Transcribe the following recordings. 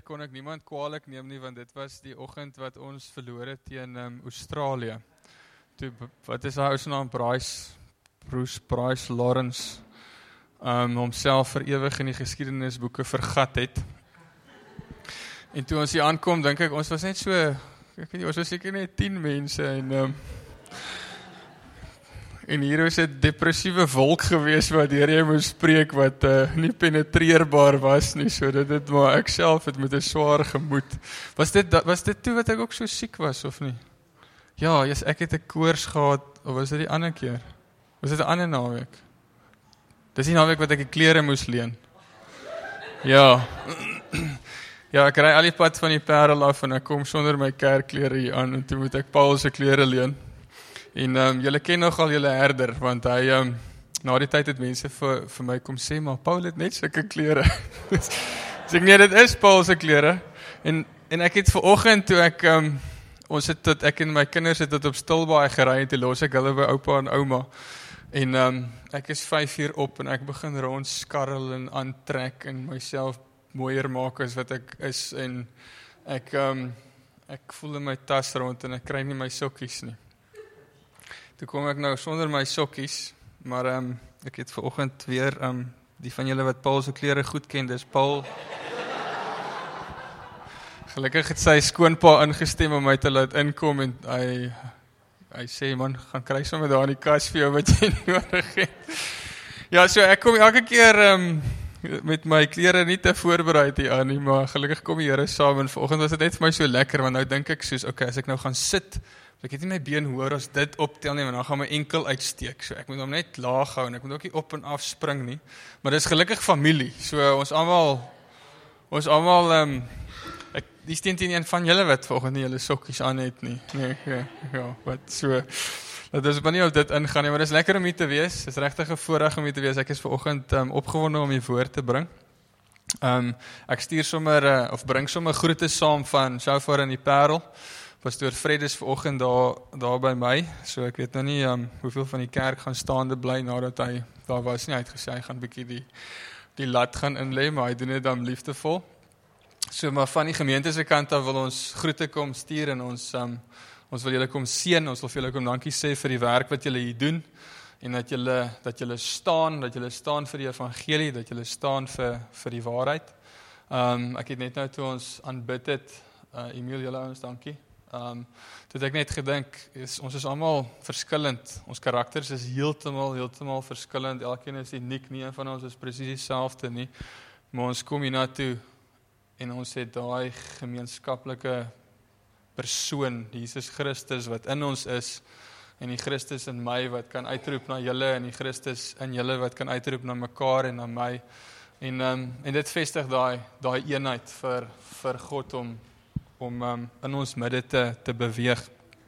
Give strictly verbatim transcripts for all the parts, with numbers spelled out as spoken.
kon ek niemand kwaadlik neem nie, want dit was die oggend wat ons verloor het teen um, Australië. Toe, wat is hy ou se naam? Bryce, Bruce Bryce Lawrence, um, homself vir ewig in die geskiedenisboeke vergat het. En toe ons hier aankom, dink ek, ons was net so, ek weet nie, ons was seker net tien mense, en um, En hier was 'n depressiewe wolk gewees wat deur jy moes spreek wat uh, nie penetreerbaar was nie, so dit het maar ek self het met 'n swaar gemoed. Was dit was dit toe wat ek ook so siek was of nie? Ja, yes, ek het 'n koors gehad, of was dit die ander keer? Was dit 'n ander naweek? Dis die naweek wat ek die klere moes leen. Ja. Ja, ek ry al die pad van die Parel af en ek kom sonder my kerkklere hier aan en toe moet ek Paul se klere leen. En um, julle ken nogal julle herder, want hy, um, na die tyd het mense vir, vir my kom sê, maar Paul het net sulke klere. Dus ek nee, dit is Paul se klere. En, en ek het vanoggend toe ek, um, ons het tot, ek en my kinders het tot op Stilbaai gery, en toe los ek hulle by oupa en ouma. En um, ek is vyf uur op, en ek begin rond skarrel en aantrek, en myself mooier maak as wat ek is, en ek, um, ek voel in my tas rond, en ek kry nie my sokkies nie. Toe kom ek nou sonder my sokkies, maar um, ek het vanoggend weer, um, die van julle wat Paul se klere goed ken, dis Paul. Gelukkig het sy skoonpa ingestem om my te laat inkom, en hy, hy sê, man, gaan kry sommer daar in die kas vir jou wat jy nodig het. Ja, so ek kom elke keer um, met my klere nie te voorbereid hier aan nie, maar gelukkig kom die Here saam, en vanoggend was dit net vir my so lekker, want nou dink ek soos, okay, as ek nou gaan sit, ek het nie my been hoor as dit optel nie, want dan gaan my enkel uitsteek, so ek moet hom net laag hou, en ek moet ook nie op en af spring nie, maar dit is gelukkig familie, so ons almal, ons almal, um, ek, die steen teen een van julle wat vanoggend nie julle sokkies aan het nie, nee, ja, ja, wat so, dat is maar nie op dit ingaan nie, maar dit is lekker om hier te wees, dit is regtig 'n voorreg om hier te wees, ek is vanoggend um, opgewonde om die woord te bring, um, ek stuur sommer, uh, of bring sommer groete saam van Shofar in die Parel. Pastoor Fred is vanoggend daar, daar by my, so ek weet nou nie um, hoeveel van die kerk gaan staande bly nadat hy daar was nie, hy het gesê, hy gaan bietjie die, die lat gaan inlê, maar hy doen dit dan liefdevol. So, maar van die gemeente se kant af wil ons groete kom stuur, en ons, um, ons wil julle kom seën, ons wil vir julle kom dankie sê vir die werk wat julle hier doen, en dat julle, dat julle staan, dat julle staan vir die evangelie, dat julle staan vir, vir die waarheid. Um, ek het net nou toe ons aanbid het, uh, Emiel, julle ouens, dankie. Um, toe het ek net gedink, is, ons is allemaal verskillend, ons karakters is heeltemal, heeltemal verskillend, elkeen is uniek, nie een van ons is precies dieselfde nie, maar ons kom hier na toe, en ons het daai gemeenskaplike persoon, Jesus Christus, wat in ons is, en die Christus in my, wat kan uitroep na julle, en die Christus in julle, wat kan uitroep na mekaar en na my, en, um, en dit vestig daai, daai eenheid vir, vir God om, om um, in ons midde te, te beweeg.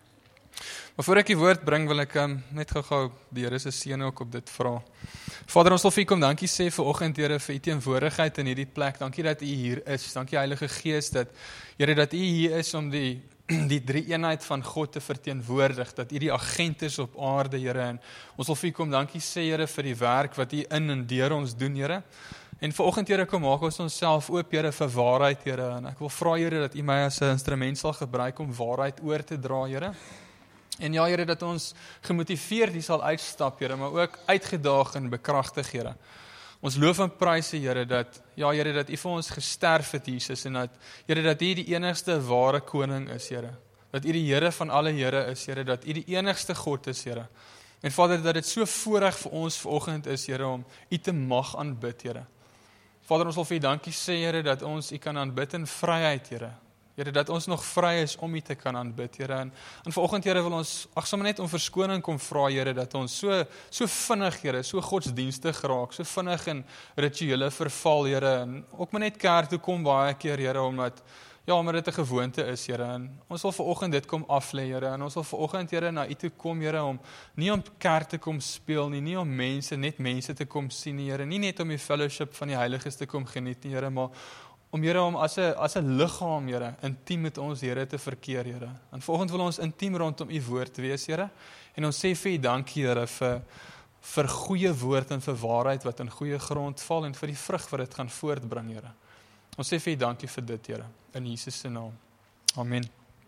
Maar voor ek die woord bring, wil ek um, net gou-gou die Here se seën ook op dit vra. Vader, ons wil vir U kom dankie sê vir oggend, Here, vir U teenwoordigheid in hierdie plek. Dankie dat U hier is. Dankie Heilige Gees, dat, Here, dat U hier is om die, die drie eenheid van God te verteenwoordig, dat U die agent is op aarde, Here. En ons wil vir U kom dankie sê, Here, vir die werk wat U in en deur ons doen, Here. En vanoggend, Here, kom maak ons onsself oop, Here, vir waarheid, Here. En ek wil vra, Here, dat U my as 'n instrument sal gebruik om waarheid oor te dra, Here. En ja, Here, dat ons gemotiveerd hier sal uitstap, Here, maar ook uitgedaag en bekragtig, Here. Ons loof en prys, Here, dat, ja, Here, dat U vir ons gesterf het, Jesus, en dat, Here, dat U die enigste ware koning is, Here. Dat U die Here van alle Here is, Here, dat U die enigste God is, Here. En Vader, dat dit so voorreg vir ons vanoggend is, Here, om U te mag aanbid, Here. Vader, ons wil vir U dankie sê, Here, dat ons U kan aanbid in vryheid, Here. Here, dat ons nog vry is om U te kan aanbid, Here. En, en vanoggend, Here, wil ons, ag, sommer net om verskoning kom vra, Here, dat ons so, so vinnig, Here, so godsdienstig raak, so vinnig in rituele verval, Here, en ook maar net kerk toe kom baie keer, Here, omdat, ja, omdat dit 'n gewoonte is, Here, en ons wil vanoggend dit kom aflê, Here, en ons wil vanoggend, Here, na U toe kom, Here, om nie om kerk te kom speel nie, nie om mense, net mense te kom sien, nie, Here, nie net om die fellowship van die heiliges te kom geniet, nie, Here, maar om, Here, om as 'n as 'n liggaam, Here, intiem met ons, Here, te verkeer, Here. En vanoggend wil ons intiem rondom U woord wees, Here, en ons sê vir U dankie, Here, vir vir goeie woord en vir waarheid wat in goeie grond val en vir die vrug wat dit gaan voortbring, Here. Ons sê vir U dankie vir dit, Here, in Jesus se naam. Amen.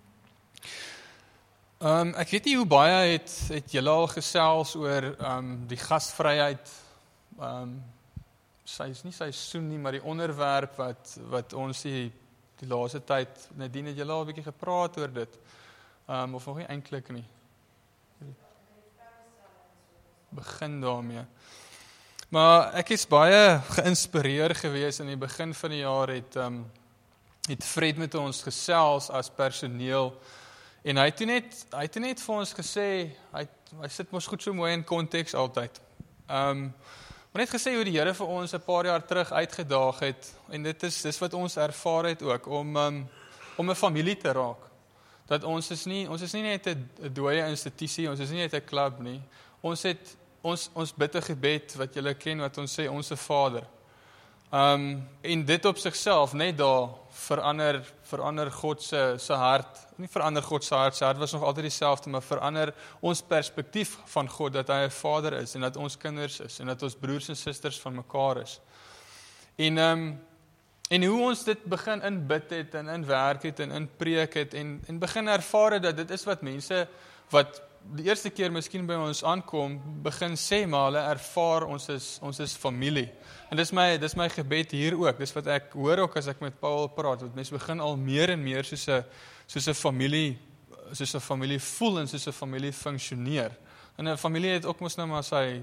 Um, ek weet nie hoe baie het, het julle al gesels oor um, die gasvryheid, um, sy is nie seisoen nie, maar die onderwerp wat, wat ons die, die laaste tyd, Nadine, het julle al 'n bietjie gepraat oor dit, um, of nog nie eintlik nie. Begin daarmee. Maar ek is baie geïnspireer gewees in die begin van die jaar het, um, het Fred met ons gesels as personeel en hy het toe net, hy het toe net vir ons gesê, hy, hy sit mos goed so mooi in konteks altyd. Um, maar net gesê hoe die Here vir ons 'n paar jaar terug uitgedaag het en dit is dis wat ons ervaar het ook om um, om 'n familie te raak. Dat ons is nie ons is nie net 'n dooie institusie, ons is nie net 'n klub nie. Ons het Ons, ons bid 'n gebed wat julle ken, wat ons sê, Onse Vader. Um, en dit op sigself, net daar, verander, verander God se, se hart, nie verander God se hart, sy hart was nog altyd dieselfde, maar verander ons perspektief van God, dat hy 'n Vader is, en dat ons kinders is, en dat ons broers en susters van mekaar is. En, um, en hoe ons dit begin inbid het, en in werk het, en in preek het, en, en begin ervaar dat dit is wat mense, wat die eerste keer miskien by ons aankom, begin sê maar, hulle ervaar ons is, ons is familie. En dis my, dis my gebed hier ook, dis wat ek hoor ook as ek met Paul praat, want mense begin al meer en meer soos 'n soos 'n familie, soos 'n familie voel en soos 'n familie funksioneer. En 'n familie het ook mos nou maar sy,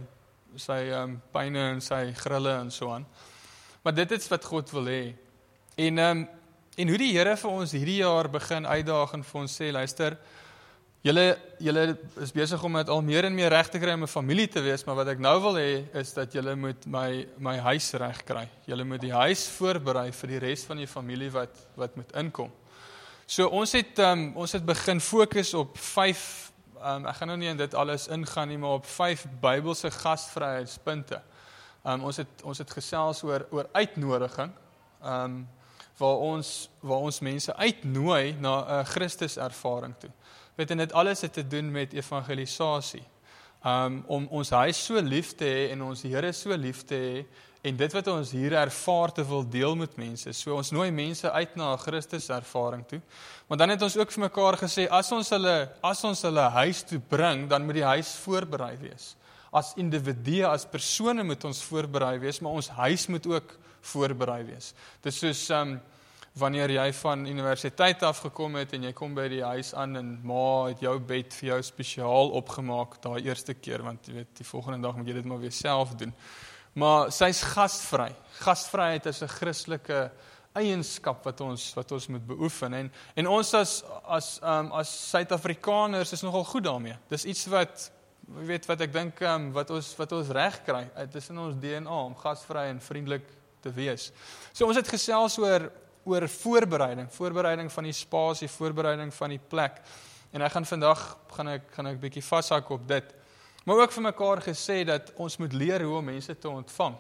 sy um, pyne en sy grille en so aan. Maar dit is wat God wil hê. En, um, en hoe die Here vir ons hierdie jaar begin uitdaag en vir ons sê, luister, Julle, julle is besig om dit al meer en meer reg te kry om 'n familie te wees, maar wat ek nou wil hê, is dat julle moet my, my huis reg kry. Julle moet die huis voorberei vir die res van die familie wat, wat moet inkom. So ons het, um, ons het begin fokus op vyf, um, ek gaan nou nie in dit alles ingaan nie, maar op vyf Bybelse gasvryheidspunte. Um, ons, het, ons het gesels oor, oor uitnodiging, um, waar, ons, waar ons mense uitnooi na 'n Christuservaring toe. Weet, en dit alles het te doen met evangelisasie. Um, om ons huis so lief te hê en ons Here so lief te hê en dit wat ons hier ervaar te wil deel met mense. So ons nooi mense uit na 'n Christuservaring toe. Maar dan het ons ook vir mekaar gesê, as ons hulle, as ons hulle huis toe bring, dan moet die huis voorberei wees. As individue, as persone moet ons voorberei wees, maar ons huis moet ook voorberei wees. Dit is soos um, wanneer jy van universiteit afgekom het en jy kom by die huis aan en ma het jou bed vir jou spesiaal opgemaak daai eerste keer, want jy weet, die volgende dag moet jy dit maar weer self doen. Maar sy's gasvry. Gasvryheid is 'n Christelike eienskap wat ons wat ons moet beoefen en en ons as as um, as Suid-Afrikaners is nogal goed daarmee. Dis iets wat jy weet wat ek dink um, wat ons wat ons reg kry. Dit is in ons D N A om gasvry en vriendelik te wees. So ons het gesels oor oor voorbereiding, voorbereiding van die spasie, voorbereiding van die plek. En ek gaan vandag gaan ek gaan ek 'n bietjie vashak op dit. Maar ook vir mekaar gesê dat ons moet leer hoe om mense te ontvang.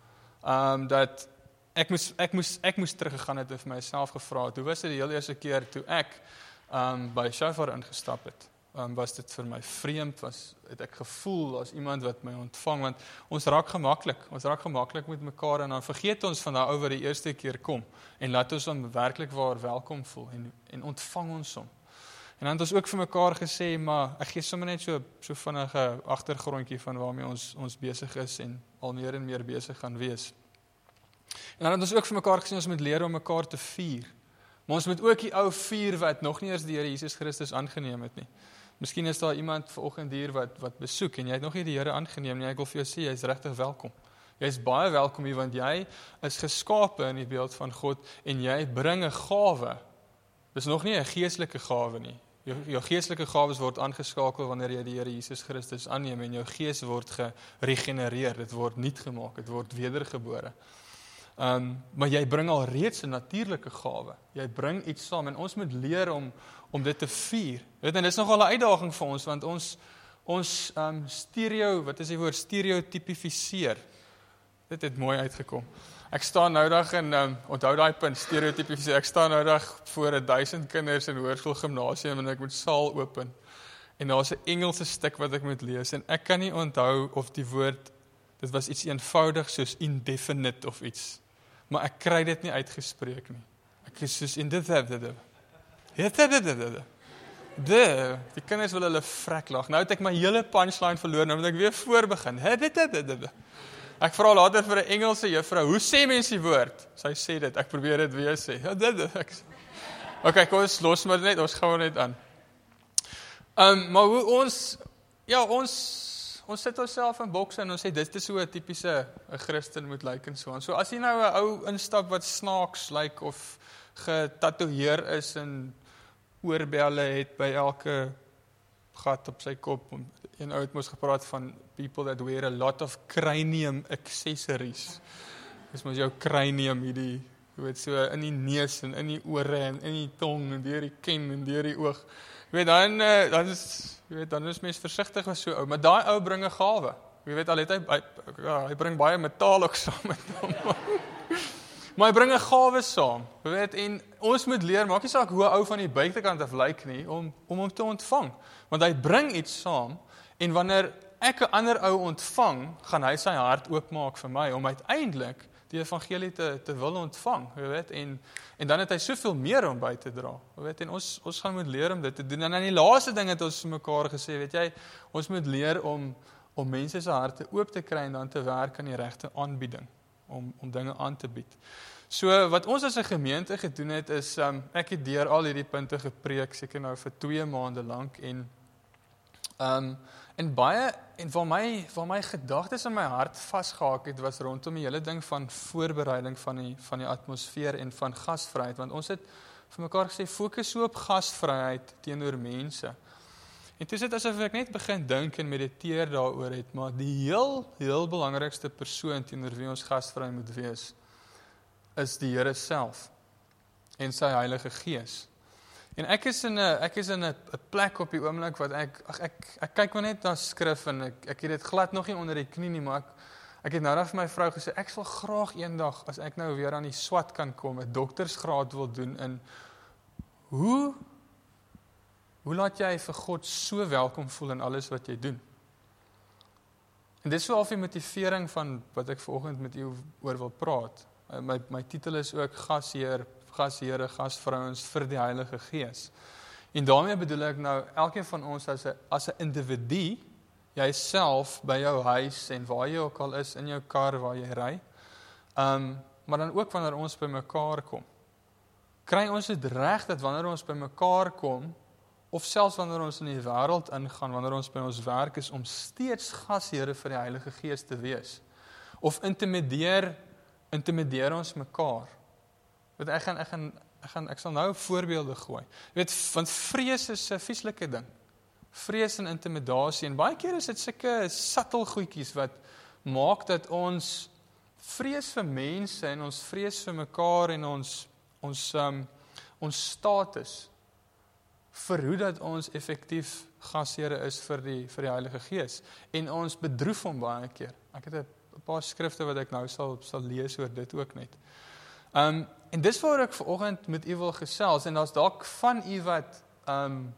Um dat ek moes ek moes ek moes teruggegaan het en vir myself gevra het, hoe was dit die heel eerste keer toe ek um by Shofar ingestap het? Um, was dit vir my vreemd, was het ek gevoel as iemand wat my ontvang, want ons raak gemaklik, ons raak gemaklik met mekaar en dan vergeet ons van daai ou wat die eerste keer kom en laat ons hom werklik waar welkom voel en, en ontvang ons hom. En dan het ons ook vir mekaar gesê, maar ek gee sommer net so, so vinnige agtergrondjie van waarmee ons, ons besig is en al meer en meer besig gaan wees. En dan het ons ook vir mekaar gesê, ons moet leer om mekaar te vier. Maar ons moet ook die ou vier wat nog nie eens die Here Jesus Christus aangeneem het nie. Miskien is daar iemand vanoggend hier wat, wat besoek en jy het nog nie die Here aangeneem nie, ek wil vir jou sê, jy is regtig welkom. Jy is baie welkom hier, want jy is geskape in die beeld van God en jy bring 'n gawe. Dis nog nie 'n geestelike gawe nie. Jou, jou geestelike gawes word aangeskakel wanneer jy die Here Jesus Christus aanneem en jou gees word geregenereer, dit word nuut gemaak, dit word wedergebore. Um, maar jy bring al reeds 'n natuurlike gawe. Jy bring iets saam en ons moet leer om om dit te vier. Weet, en dit is nogal 'n uitdaging vir ons want ons ons um, stereo, wat is die woord, stereotypifiseer. Dit het mooi uitgekom. Ek staan nou dag en um, onthou daai punt stereotypifiseer. Ek staan nou dag voor 'n duisend kinders in Hoërskool Gimnasium en ek moet saal open. En daar's 'n Engelse stuk wat ek moet lees en ek kan nie onthou of die woord dit was iets eenvoudig soos indefinite of iets. maar ek kry dit nie uitgespreek nie. Ek is soos in dit dit dit. Dit dit dit dit. De, die kinders wil hulle vrek lag. Nou het ek my hele punchline verloor, nou moet ek weer voorbegin. Dit dit dit dit. Ek vra later vir 'n Engelse juffrou, hoe sê mens die woord? Sy sê dit, ek probeer dit weer sê. Dit dit. Ek OK, kom ons los maar net, ons gaan net aan. Ehm um, maar hoe ons ja, ons ons sit onsself in bokse en ons sê dit is so 'n tipiese 'n Christen moet lyk en so aan. So as jy nou 'n ou instap wat snaaks lyk of getatoeëer is en oorbelle het by elke gat op sy kop. Een ou het mos gepraat van people that wear a lot of cranium accessories. Dis mos jou cranium hierdie, jy weet so in die neus en in die ore en in die tong en deur die ken en deur die oog. Jy weet dan dan is jy weet dan is mens versigtig met so ou, maar daai ou bring 'n gawe. Jy weet al het hy hy, ja, hy bring baie metaal ook saam met hom. Maar hy bring 'n gawe saam. Jy weet en ons moet leer, maak nie saak hoe ou van die buitekant af lyk nie om om hom te ontvang, want hy bring iets saam en wanneer ek 'n ander ou ontvang, gaan hy sy hart oopmaak vir my om uiteindelik die evangelie te te wil ontvang, jy weet, en en dan het hy soveel meer om by te dra. Jy weet, en ons ons gaan moet leer om dit te doen. En dan die laaste ding het ons vir mekaar gesê, weet jy, ons moet leer om om mense se harte oop te kry en dan te werk aan die regte aanbieding om om dinge aan te bied. So wat ons as 'n gemeente gedoen het is um, ek het deur al hierdie punte gepreek seker nou vir twee maande lank en um, en baie en vir my vir my gedagtes in my hart vasgehaak het was rondom die hele ding van voorbereiding van die van die atmosfeer en van gasvryheid, want ons het vir mekaar gesê fokus so op gasvryheid teenoor mense. En toe sit asof ek net begin dink en mediteer daaroor het, maar die heel heel belangrikste persoon teenoor wie ons gasvry moet wees is die Here self en sy Heilige Gees. En ek is in 'n ek is in 'n plek op die oomblik wat ek ag ek ek kyk maar net na skrif en ek ek het dit glad nog nie onder die knie nie, maar ek ek het nou net vir my vrou gesê ek sal graag eendag as ek nou weer aan die swat kan kom, 'n doktersgraad wil doen in hoe hoe laat jy vir God so welkom voel in alles wat jy doen? En dit is so half die motivering van wat ek vanoggend met u oor wil praat. My my titel is ook gasheer, gasheere, gasvrouens vir die Heilige Gees. En daarmee bedoel ek nou elkeen van ons as 'n as 'n individu, jouself by jou huis en waar jy ook al is in jou kar waar jy ry. Um maar dan ook wanneer ons by mekaar kom. Kry ons dit reg dat wanneer ons by mekaar kom of selfs wanneer ons in die wêreld ingaan, wanneer ons by ons werk is om steeds gasheere vir die Heilige Gees te wees. Of intimideer intimideer ons mekaar. Want ek gaan ek gaan ek gaan ek sal nou voorbeelde gooi. Jy weet, want vrees is 'n vieslike ding. Vrees en intimidasie en baie keer is dit sulke subtle goedjies wat maak dat ons vrees vir mense en ons vrees vir mekaar en ons ons um, ons status verhoed dat ons effektief gasheere is vir die vir die Heilige Gees en ons bedroef hom baie keer. Ek het 'n 'n paar skrifte wat ek nou sal sal lees oor dit ook net. Um en dis waar ek vanoggend met u wil gesels en daar's dalk van u wat um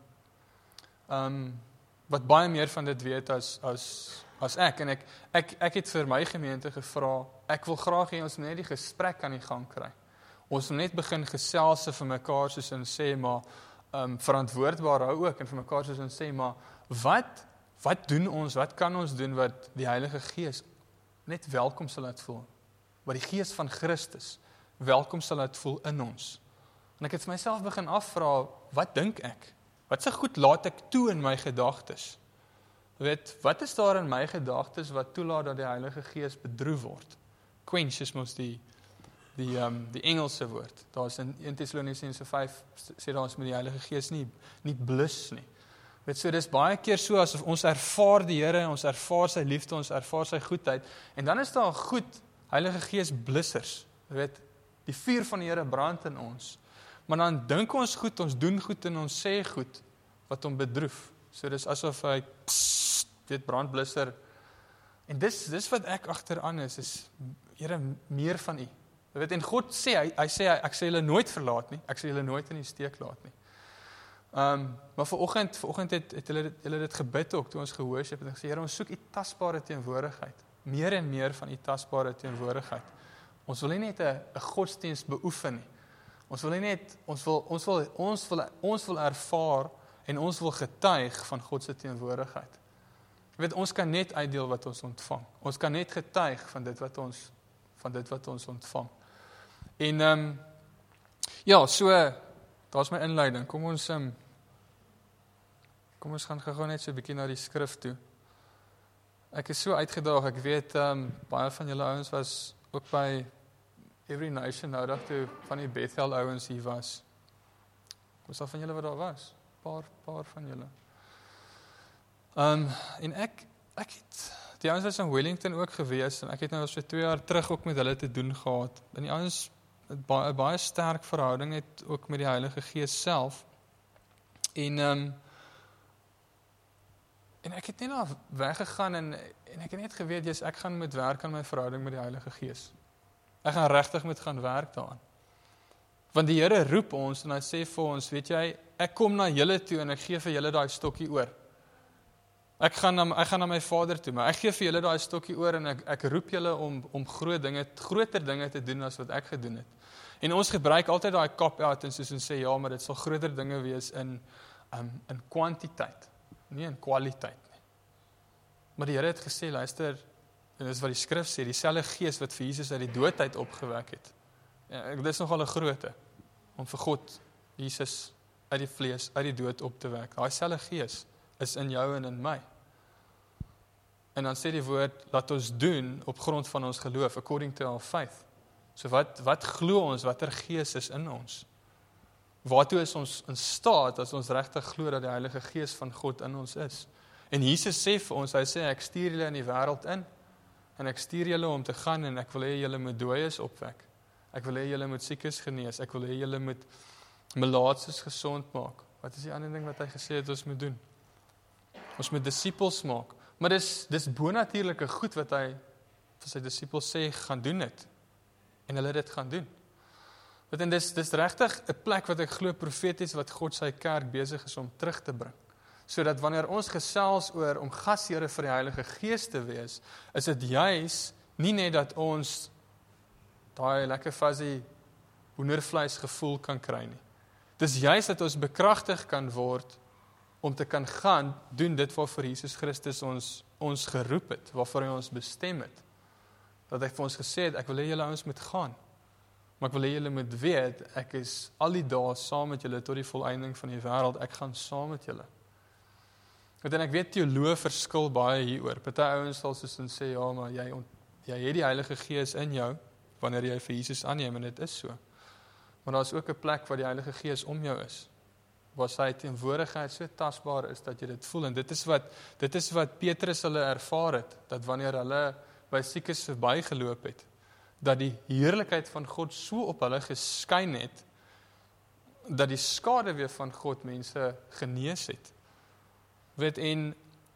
um wat baie meer van dit weet as as as ek en ek ek ek het vir my gemeente gevra, ek wil graag hê ons moet net die gesprek aan die gang kry. Ons moet net begin gesels vir mekaar soos en sê maar um verantwoordbaar hou ook en vir mekaar soos en sê maar wat wat doen ons, wat kan ons doen wat die Heilige Gees net welkom sal laat voel, wat die Gees van Christus welkom sal laat voel in ons. En ek het vir myself begin afvra, wat dink ek? Wat se goed laat ek toe in my gedagtes? Weet, wat is daar in my gedagtes wat toelaat dat die Heilige Gees bedroef word? Quench is mos die die um, die Engelse woord. Daar's in Eerste Tessalonisense vyf sê daar ons met die Heilige Gees nie nie blus nie. Weet so, dis baie keer so asof ons ervaar die Here, ons ervaar sy liefde, ons ervaar sy goedheid, en dan is daar goed Heilige Gees blissers. Weet, die vuur van die Here brand in ons. Maar dan dink ons goed, ons doen goed en ons sê goed wat hom bedroef. So dis asof hy pssst, dit brandblusser. En dis dis wat ek agteraan is, is Here meer van u. Weet, en God sê hy hy sê hy, ek sê julle nooit verlaat nie, ek sê julle nooit in die steek laat nie. Um, maar vanoggend, vanoggend het, het hulle, hulle dit gebid ook, toe ons gehoorship het en gesê, Here, ons soek u tasbare teenwoordigheid, meer en meer van u tasbare teenwoordigheid. Ons wil nie net 'n 'n godsdienst beoefen nie. Ons wil nie net, ons wil, ons wil, ons wil, ons wil ervaar en ons wil getuig van God se teenwoordigheid. Jy weet, ons kan net uitdeel wat ons ontvang. Ons kan net getuig van dit wat ons, van dit wat ons ontvang. En, um, ja, so, daar's my inleiding. Kom ons, um, kom ons gaan gou net so 'n bietjie na die skrif toe. Ek is so uitgedaag, ek weet, um, baie van julle ouens was ook by Every Nation nou dat toe van die Bethel ouens hier was. Was daar van julle wat daar was? Paar, paar van julle. Um, en ek, ek het, die ouens was in Wellington ook gewees, en ek het nou so twee jaar terug ook met hulle te doen gehad. En die ouens, het baie, baie sterk verhouding het ook met die Heilige Gees self. En, um, en ek het net daar weggegaan, en, en ek het net geweet, yes, ek gaan met werk aan my verhouding met die Heilige Gees. Ek gaan regtig met gaan werk daaraan. Want die Here roep ons en hy sê vir ons, weet jy, ek kom na julle toe en ek gee vir julle daai stokkie oor. Ek gaan na, ek gaan na my Vader toe, maar ek gee vir julle daai stokkie oor en ek, ek roep julle om, om groot dinge, groter dinge te doen as wat ek gedoen het. En ons gebruik altyd daai cop-out en soos ons sê, ja, maar dit sal groter dinge wees in, um, in kwantiteit, nie in kwaliteit nie. Maar die Here het gesê, luister, en dis wat die skrif sê, dieselfde Gees wat vir Jesus uit die doodheid opgewek het. Ja, dit is nogal 'n groote, om vir God, Jesus, uit die vlees, uit die dood op te wek. Daai selfde Gees is in jou en in my. En dan sê die woord, laat ons doen op grond van ons geloof, according to our faith. So wat, wat glo ons, watter Gees is in ons? Waartoe is ons in staat, as ons regtig glo dat die Heilige Gees van God in ons is? En Jesus sê vir ons, hy sê, ek stuur julle in die wêreld in, en ek stuur julle om te gaan, en ek wil hê julle moet dooies opwek. Ek wil hê julle moet siekes genees, ek wil hê julle moet melaatses gesond maak. Wat is die ander ding wat hy gesê het ons moet doen? Ons moet disippels maak. Maar dis, dis bonatuurlike goed wat hy vir sy disippels sê, gaan doen het. En hulle dit gaan doen. Want en dis, dis regtig 'n plek wat ek glo profeties wat God sy kerk besig is om terug te bring. Sodat wanneer ons gesels oor om gasheere vir die Heilige Gees te wees, is dit juis nie net dat ons daai lekker fuzzy hoendervleis gevoel kan kry nie. Dis juis dat ons bekragtig kan word om te kan gaan doen dit waarvoor Jesus Christus ons, ons geroep het, waarvoor hy ons bestem het. Dat hy vir ons gesê het, ek wil hê julle ouens moet gaan, maar ek wil hê julle moet weet, ek is al die dae saam met julle tot die volëinding van die wêreld, ek gaan saam met julle. En ek weet teoloë verskil baie hieroor. Party ouens sal soos en sê, ja, maar jy, jy het die Heilige Gees in jou, wanneer jy vir Jesus aanneem, en dit is so. Maar daar is ook 'n plek waar die Heilige Gees om jou is, waar sy teenwoordigheid so tasbaar is, dat jy dit voel, en dit is wat, dit is wat Petrus hulle ervaar het, dat wanneer hulle by siekes verbygeloop het, dat die heerlikheid van God so op hulle geskyn het, dat die skaduwee van God mense genees het. Weet, en,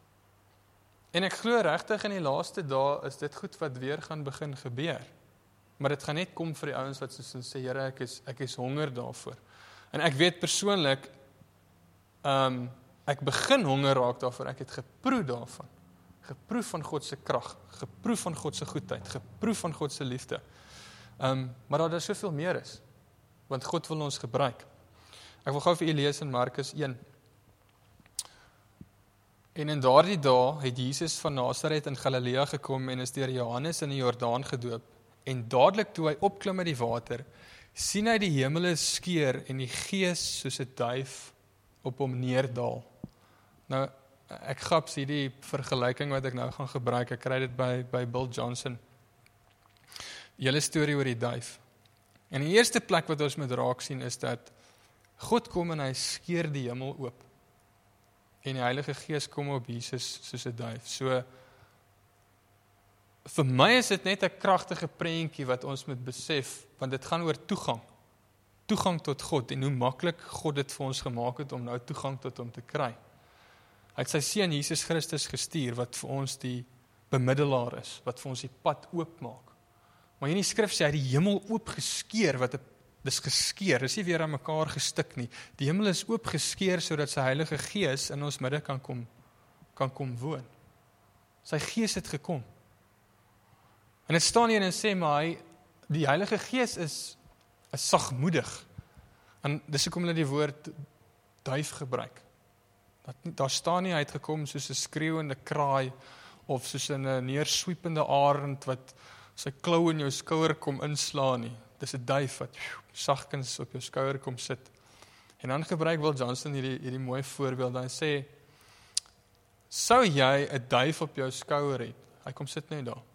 en ek glo regtig in die laaste dae is dit goed wat weer gaan begin gebeur. Maar dit gaan net kom vir die ouens wat soos sê, Here, ek is, ek is honger daarvoor. En ek weet persoonlik, um, ek begin honger raak daarvoor, ek het geproe daarvan. Geproe van God se krag, geproe van God se goedheid, geproe van God se liefde. Um, maar dat daar soveel meer is, want God wil ons gebruik. Ek wil gou vir u lees in Markus een. En in daardie dae het Jesus van Nasaret in Galilea gekom en is deur Johannes in die Jordaan gedoop. En dadelik toe hy opklim uit die water, sien hy die hemele skeur en die Gees soos 'n duif op hom neerdal. Nou, ek graps hierdie vergelyking wat ek nou gaan gebruik, ek kry dit by, by Bill Johnson. Julle storie oor die duif. En die eerste plek wat ons moet raak sien is dat God kom en hy skeur die hemel oop. En die Heilige Gees kom op Jesus soos 'n duif. So, vir my is dit net 'n kragtige prentjie wat ons moet besef, want dit gaan oor toegang. Toegang tot God, en hoe maklik God dit vir ons gemaak het om nou toegang tot hom te kry. Hy het sy seun Jesus Christus gestuur, wat vir ons die bemiddelaar is, wat vir ons die pad oopmaak. Maar in die skrif sê hy die hemel oopgeskeur, wat dis geskeur, dis nie weer aan mekaar gestik nie. Die hemel is oopgeskeur sodat sy Heilige Gees in ons midde kan kom, kan kom woon. Sy Gees het gekom. En dit staan hier en sê, maar hy, die Heilige Gees is, is sagmoedig. En dis hoekom hulle die woord duif gebruik. Dat, daar staan nie uitgekom soos 'n skreeuende kraai, of soos 'n neerswiepende arend wat sy klou in jou skouer kom inslaan nie. Dis 'n duif wat sagkens op jou skouer kom sit. En dan gebruik Will Johnson hierdie, hierdie mooi voorbeeld, hy sê, sou jy 'n duif op jou skouer het, hy kom sit net daar.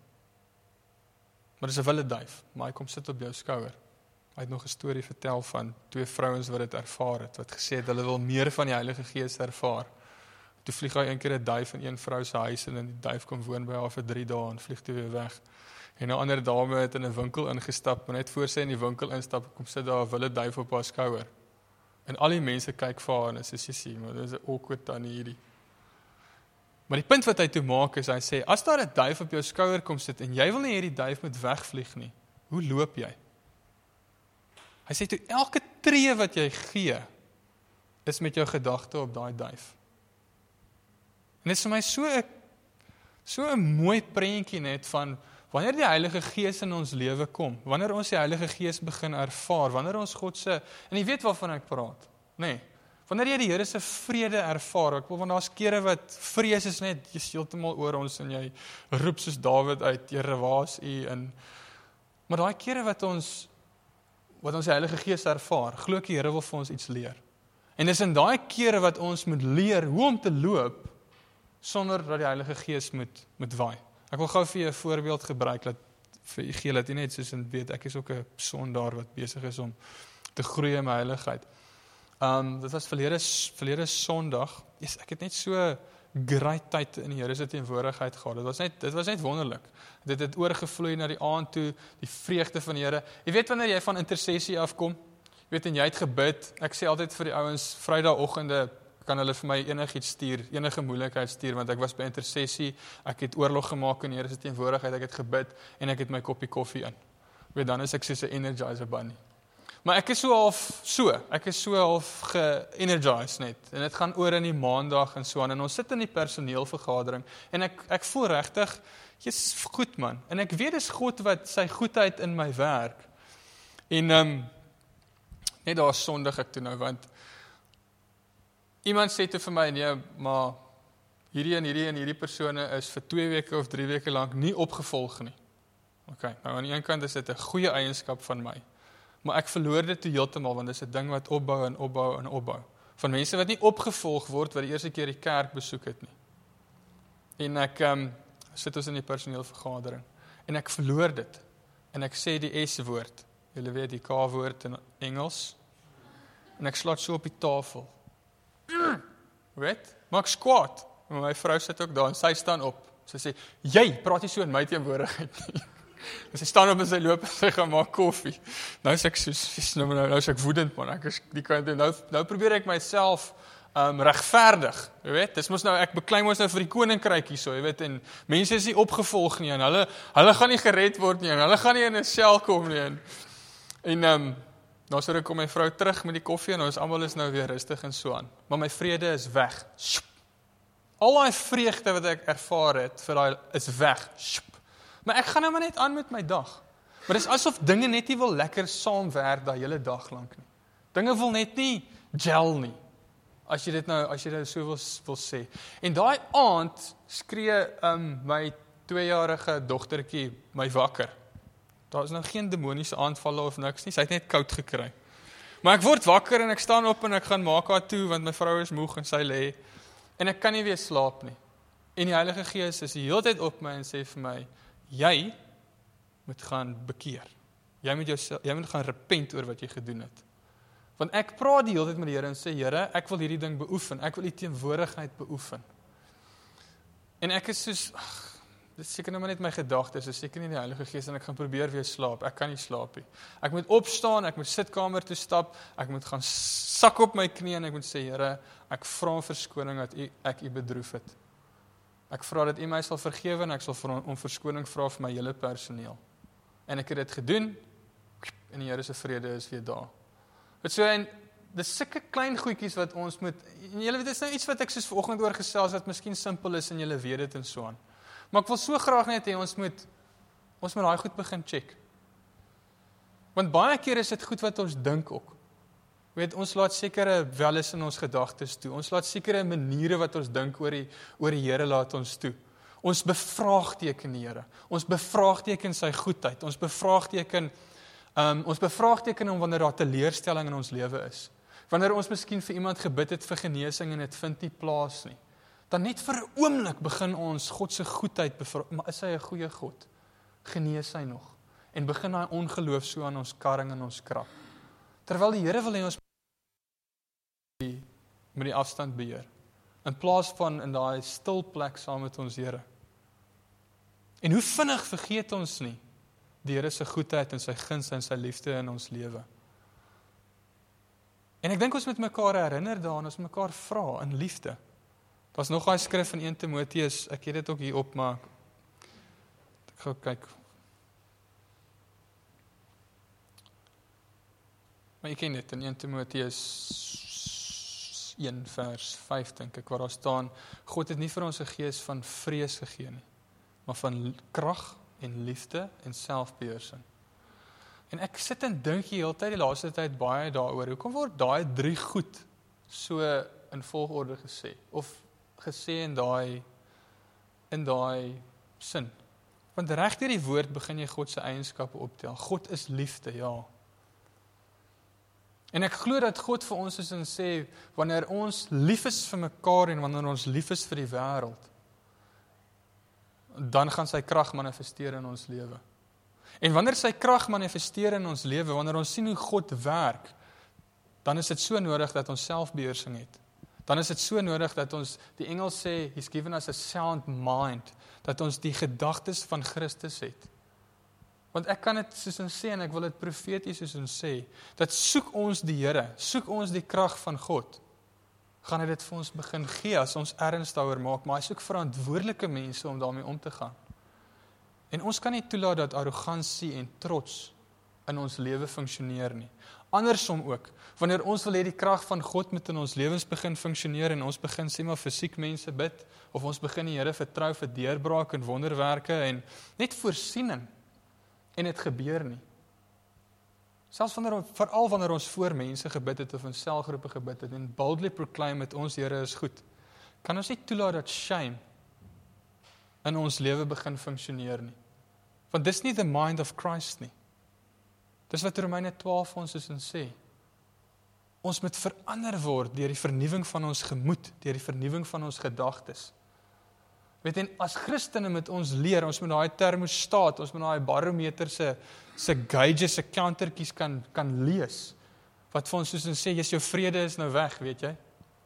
Maar dis 'n wilde duif, maar hy kom sit op jou skouer. Hy het nog 'n storie vertel van twee vrouens wat dit ervaar het, wat gesê het, hulle wil meer van die Heilige Gees ervaar. Toe vlieg hy een keer 'n duif in een vrou se huis, en die duif kom woon by haar vir drie dae, en vlieg toe weer weg. En 'n ander dame het in 'n winkel ingestap, maar net voor sy in die winkel instap, kom sit daar 'n wilde duif op haar skouer. En al die mense kyk vir haar, en sy sê, maar dit is 'n awkward tannie hierdie. Maar die punt wat hy toe maak is, hy sê, as daar 'n duif op jou skouer kom sit, en jy wil nie hierdie duif moet wegvlieg nie, hoe loop jy? Hy sê toe, elke tree wat jy gee, is met jou gedagte op daai duif. En dit is vir my so 'n so 'n mooi prentjie net van, wanneer die Heilige Gees in ons lewe kom, wanneer ons die Heilige Gees begin ervaar, wanneer ons God se, en jy weet waarvan ek praat, nee, wanneer jy die Here se vrede ervaar, ek wil, want daar's kere wat vrees is net, jy is heeltemal oor ons, en jy roep soos Dawid uit, Here, waar is U, en, maar daai kere wat ons, wat ons die Heilige Gees ervaar, glo ek die Here wil vir ons iets leer. En dis in daai kere wat ons moet leer, hoe om te loop, sonder dat die Heilige Gees moet, moet waai. Ek wil gou vir jou 'n voorbeeld gebruik, dat, vir jy gee dat jy net soos en weet, ek is ook 'n sondaar wat besig is om te groei in my heiligheid. Um, dit was verlede, verlede Sondag, yes, ek het net so great tyd in die Here se teenwoordigheid gehad, dit was net, dit was net wonderlik, dit het oorgevloei na die aand toe, die vreugde van die Here, jy weet wanneer jy van intersessie afkom, jy weet en jy het gebid, ek sê altyd vir die ouens, Vrydagoggende, kan hulle vir my enigiets stuur, enige moeilikheid stuur, want ek was by intersessie, ek het oorlog gemaak in die Here se teenwoordigheid, ek het gebid, en ek het my koppie koffie in. Weet, dan is ek soos 'n energizer bunny. Maar ek is so half, so, ek is so half ge-energized net, en dit gaan oor in die maandag en so aan, en ons sit in die personeelvergadering, en ek, ek voel regtig, jy's goed man, en ek weet dis God wat sy goedheid in my werk, en um, net daar sondig ek toe nou, want iemand sê toe vir my, nee, maar hierdie en hierdie en hierdie persone is vir twee weke of drie weke lank nie opgevolg nie. Ok, nou aan die een kant is dit 'n goeie eienskap van my, maar ek verloor dit toe heeltemal, want dit is 'n ding wat opbou en opbou en opbou. Van mense wat nie opgevolg word, wat die eerste keer die kerk besoek het nie. En ek um, sit ons in die personeelvergadering, en ek verloor dit, en ek sê die S-woord, julle weet die K-woord in Engels, en ek slaat so op die tafel, weet, maar ek skwaad, en my vrou sit ook daar, en sy staan op, sy sê, jy praat nie so in my teenwoordigheid nie, en sy staan op en sy loop, en sy gaan maak koffie, nou is ek soos, nou, nou, nou is ek woedend man, ek is die kant, nou, nou probeer ek myself um, regverdig, jy weet, dis mos nou, ek beklei mos nou vir die koninkryk hier so, jy weet, en mense is nie opgevolg nie, en hulle, hulle gaan nie gered word nie, en hulle gaan nie in 'n sel kom nie, en, en um, nou so kom my vrou terug met die koffie, en ons almal is nou weer rustig en so aan. Maar my vrede is weg. Al die vreugde wat ek ervaar het, vir daai is weg. Maar ek gaan nou maar net aan met my dag. Maar dis asof dinge net nie wil lekker saamwerk daai hele dag lank nie. Dinge wil net nie gel nie. As jy dit nou, as jy dit so wil, wil sê. En daai aand skree um, my tweejarige dogtertjie my wakker. Daar is nou geen demoniese aanvalle of niks nie, sy het net koud gekry. Maar ek word wakker en ek staan op en ek gaan maak haar toe, want my vrou is moeg en sy lê, en ek kan nie weer slaap nie. En die Heilige Gees is die hele tyd op my en sê vir my, jy moet gaan bekeer. Jy moet, jou, jy moet gaan repent oor wat jy gedoen het. Want ek praat die hele tyd met die Here en sê, Here, ek wil hierdie ding beoefen, ek wil die teenwoordigheid beoefen. En ek is soos, ach, dit is seker nou maar net my gedagtes, dit is seker nie die Heilige Gees, en ek gaan probeer weer slaap, ek kan nie slaap nie. Ek moet opstaan, ek moet sitkamer toe stap, ek moet gaan sak op my knie, en ek moet sê, Here, ek vra om verskoning dat u, ek u bedroef het. Ek vra dat u my sal vergewe, en ek sal vir om verskoning vra vir my hele personeel. En ek het dit gedoen, en die Here se vrede is weer daar. Dit so, en dit is sulke klein goedjies wat ons moet, en julle weet, dit is nou iets wat ek soos vanoggend oor gesels, wat miskien simpel is, en julle weet dit en so aan. Maar ek wil so graag net hê, ons moet, ons moet daai goed begin check. Want baie keer is dit goed wat ons dink ook. Weet, ons laat sekere welles in ons gedagtes toe. Ons laat sekere maniere wat ons dink oor die, oor die Here laat ons toe. Ons bevraagteken die Here. Ons bevraagteken sy goedheid. Ons bevraagteken, um, ons bevraagteken om wanneer daar teleurstelling in ons lewe is. Wanneer ons miskien vir iemand gebid het vir genesing en dit vind nie plaas nie. Dan net vir 'n oomblik begin ons God se goedheid bevraag, maar is hy 'n goeie God? Genees hy nog? En begin daai ongeloof so aan ons karring en ons krap. Terwyl die Here wil hê ons die, met die afstand beheer, in plaas van in daai stil plek saam met ons Here. En hoe vinnig vergeet ons nie die Here se goedheid en sy guns en sy liefde in ons lewe. En ek dink ons moet mekaar herinner daaraan, ons moet mekaar vra in liefde. Daar's nog 'n skrif in Eerste Timoteus, ek het dit ook hier op, maar ek gaan kyk. Maar ek ken dit in Eerste Timoteus een vers vyf dink ek, waar daar staan, God het nie vir ons 'n gees van vrees gegee nie, maar van krag en liefde en selfbeheersing. En ek sit en dink die hele tyd die laaste tyd baie daaroor, hoekom word daai drie goed so in volgorde gesê, of gesê in daai in daai sin? Want reg deur die woord begin jy God se eienskappe optel. God is liefde, ja. En ek glo dat God vir ons is en sê, wanneer ons lief is vir mekaar en wanneer ons lief is vir die wêreld, dan gaan sy krag manifesteer in ons lewe. En wanneer sy krag manifesteer in ons lewe, wanneer ons sien hoe God werk, dan is dit so nodig dat ons selfbeheersing het. Dan is dit so nodig dat ons, die Engels sê, he's given us a sound mind, dat ons die gedagtes van Christus het. Want ek kan dit soos ons sê, en ek wil dit profeties soos ons sê, dat soek ons die Here, soek ons die krag van God, gaan hy dit vir ons begin gee, as ons erns daaroor maak, maar hy soek verantwoordelike mense om daarmee om te gaan. En ons kan nie toelaat dat arrogansie en trots in ons lewe funksioneer nie. Andersom ook, wanneer ons wil hê die krag van God moet in ons lewens begin funksioneer en ons begin sê maar vir siek mense bid, of ons begin die Here vertrou vir deurbraak en wonderwerke en net voorsiening, en dit gebeur nie. Selfs wanneer, veral wanneer ons voor mense gebid het of in selgroepe gebid het en boldly proclaim dat ons Here is goed, kan ons nie toelaat dat shame in ons lewe begin funksioneer nie. Want dis nie the mind of Christ nie. Dis wat Romeine twaalf ons is en sê. Ons moet verander word deur die vernuwing van ons gemoed, deur die vernuwing van ons gedagtes. Weet en as Christene moet ons leer, ons moet daai termostaat, ons moet daai barometer se se gauges, se countertjies kan kan lees. Wat vir ons soos en sê, jy's jou vrede is nou weg, weet jy?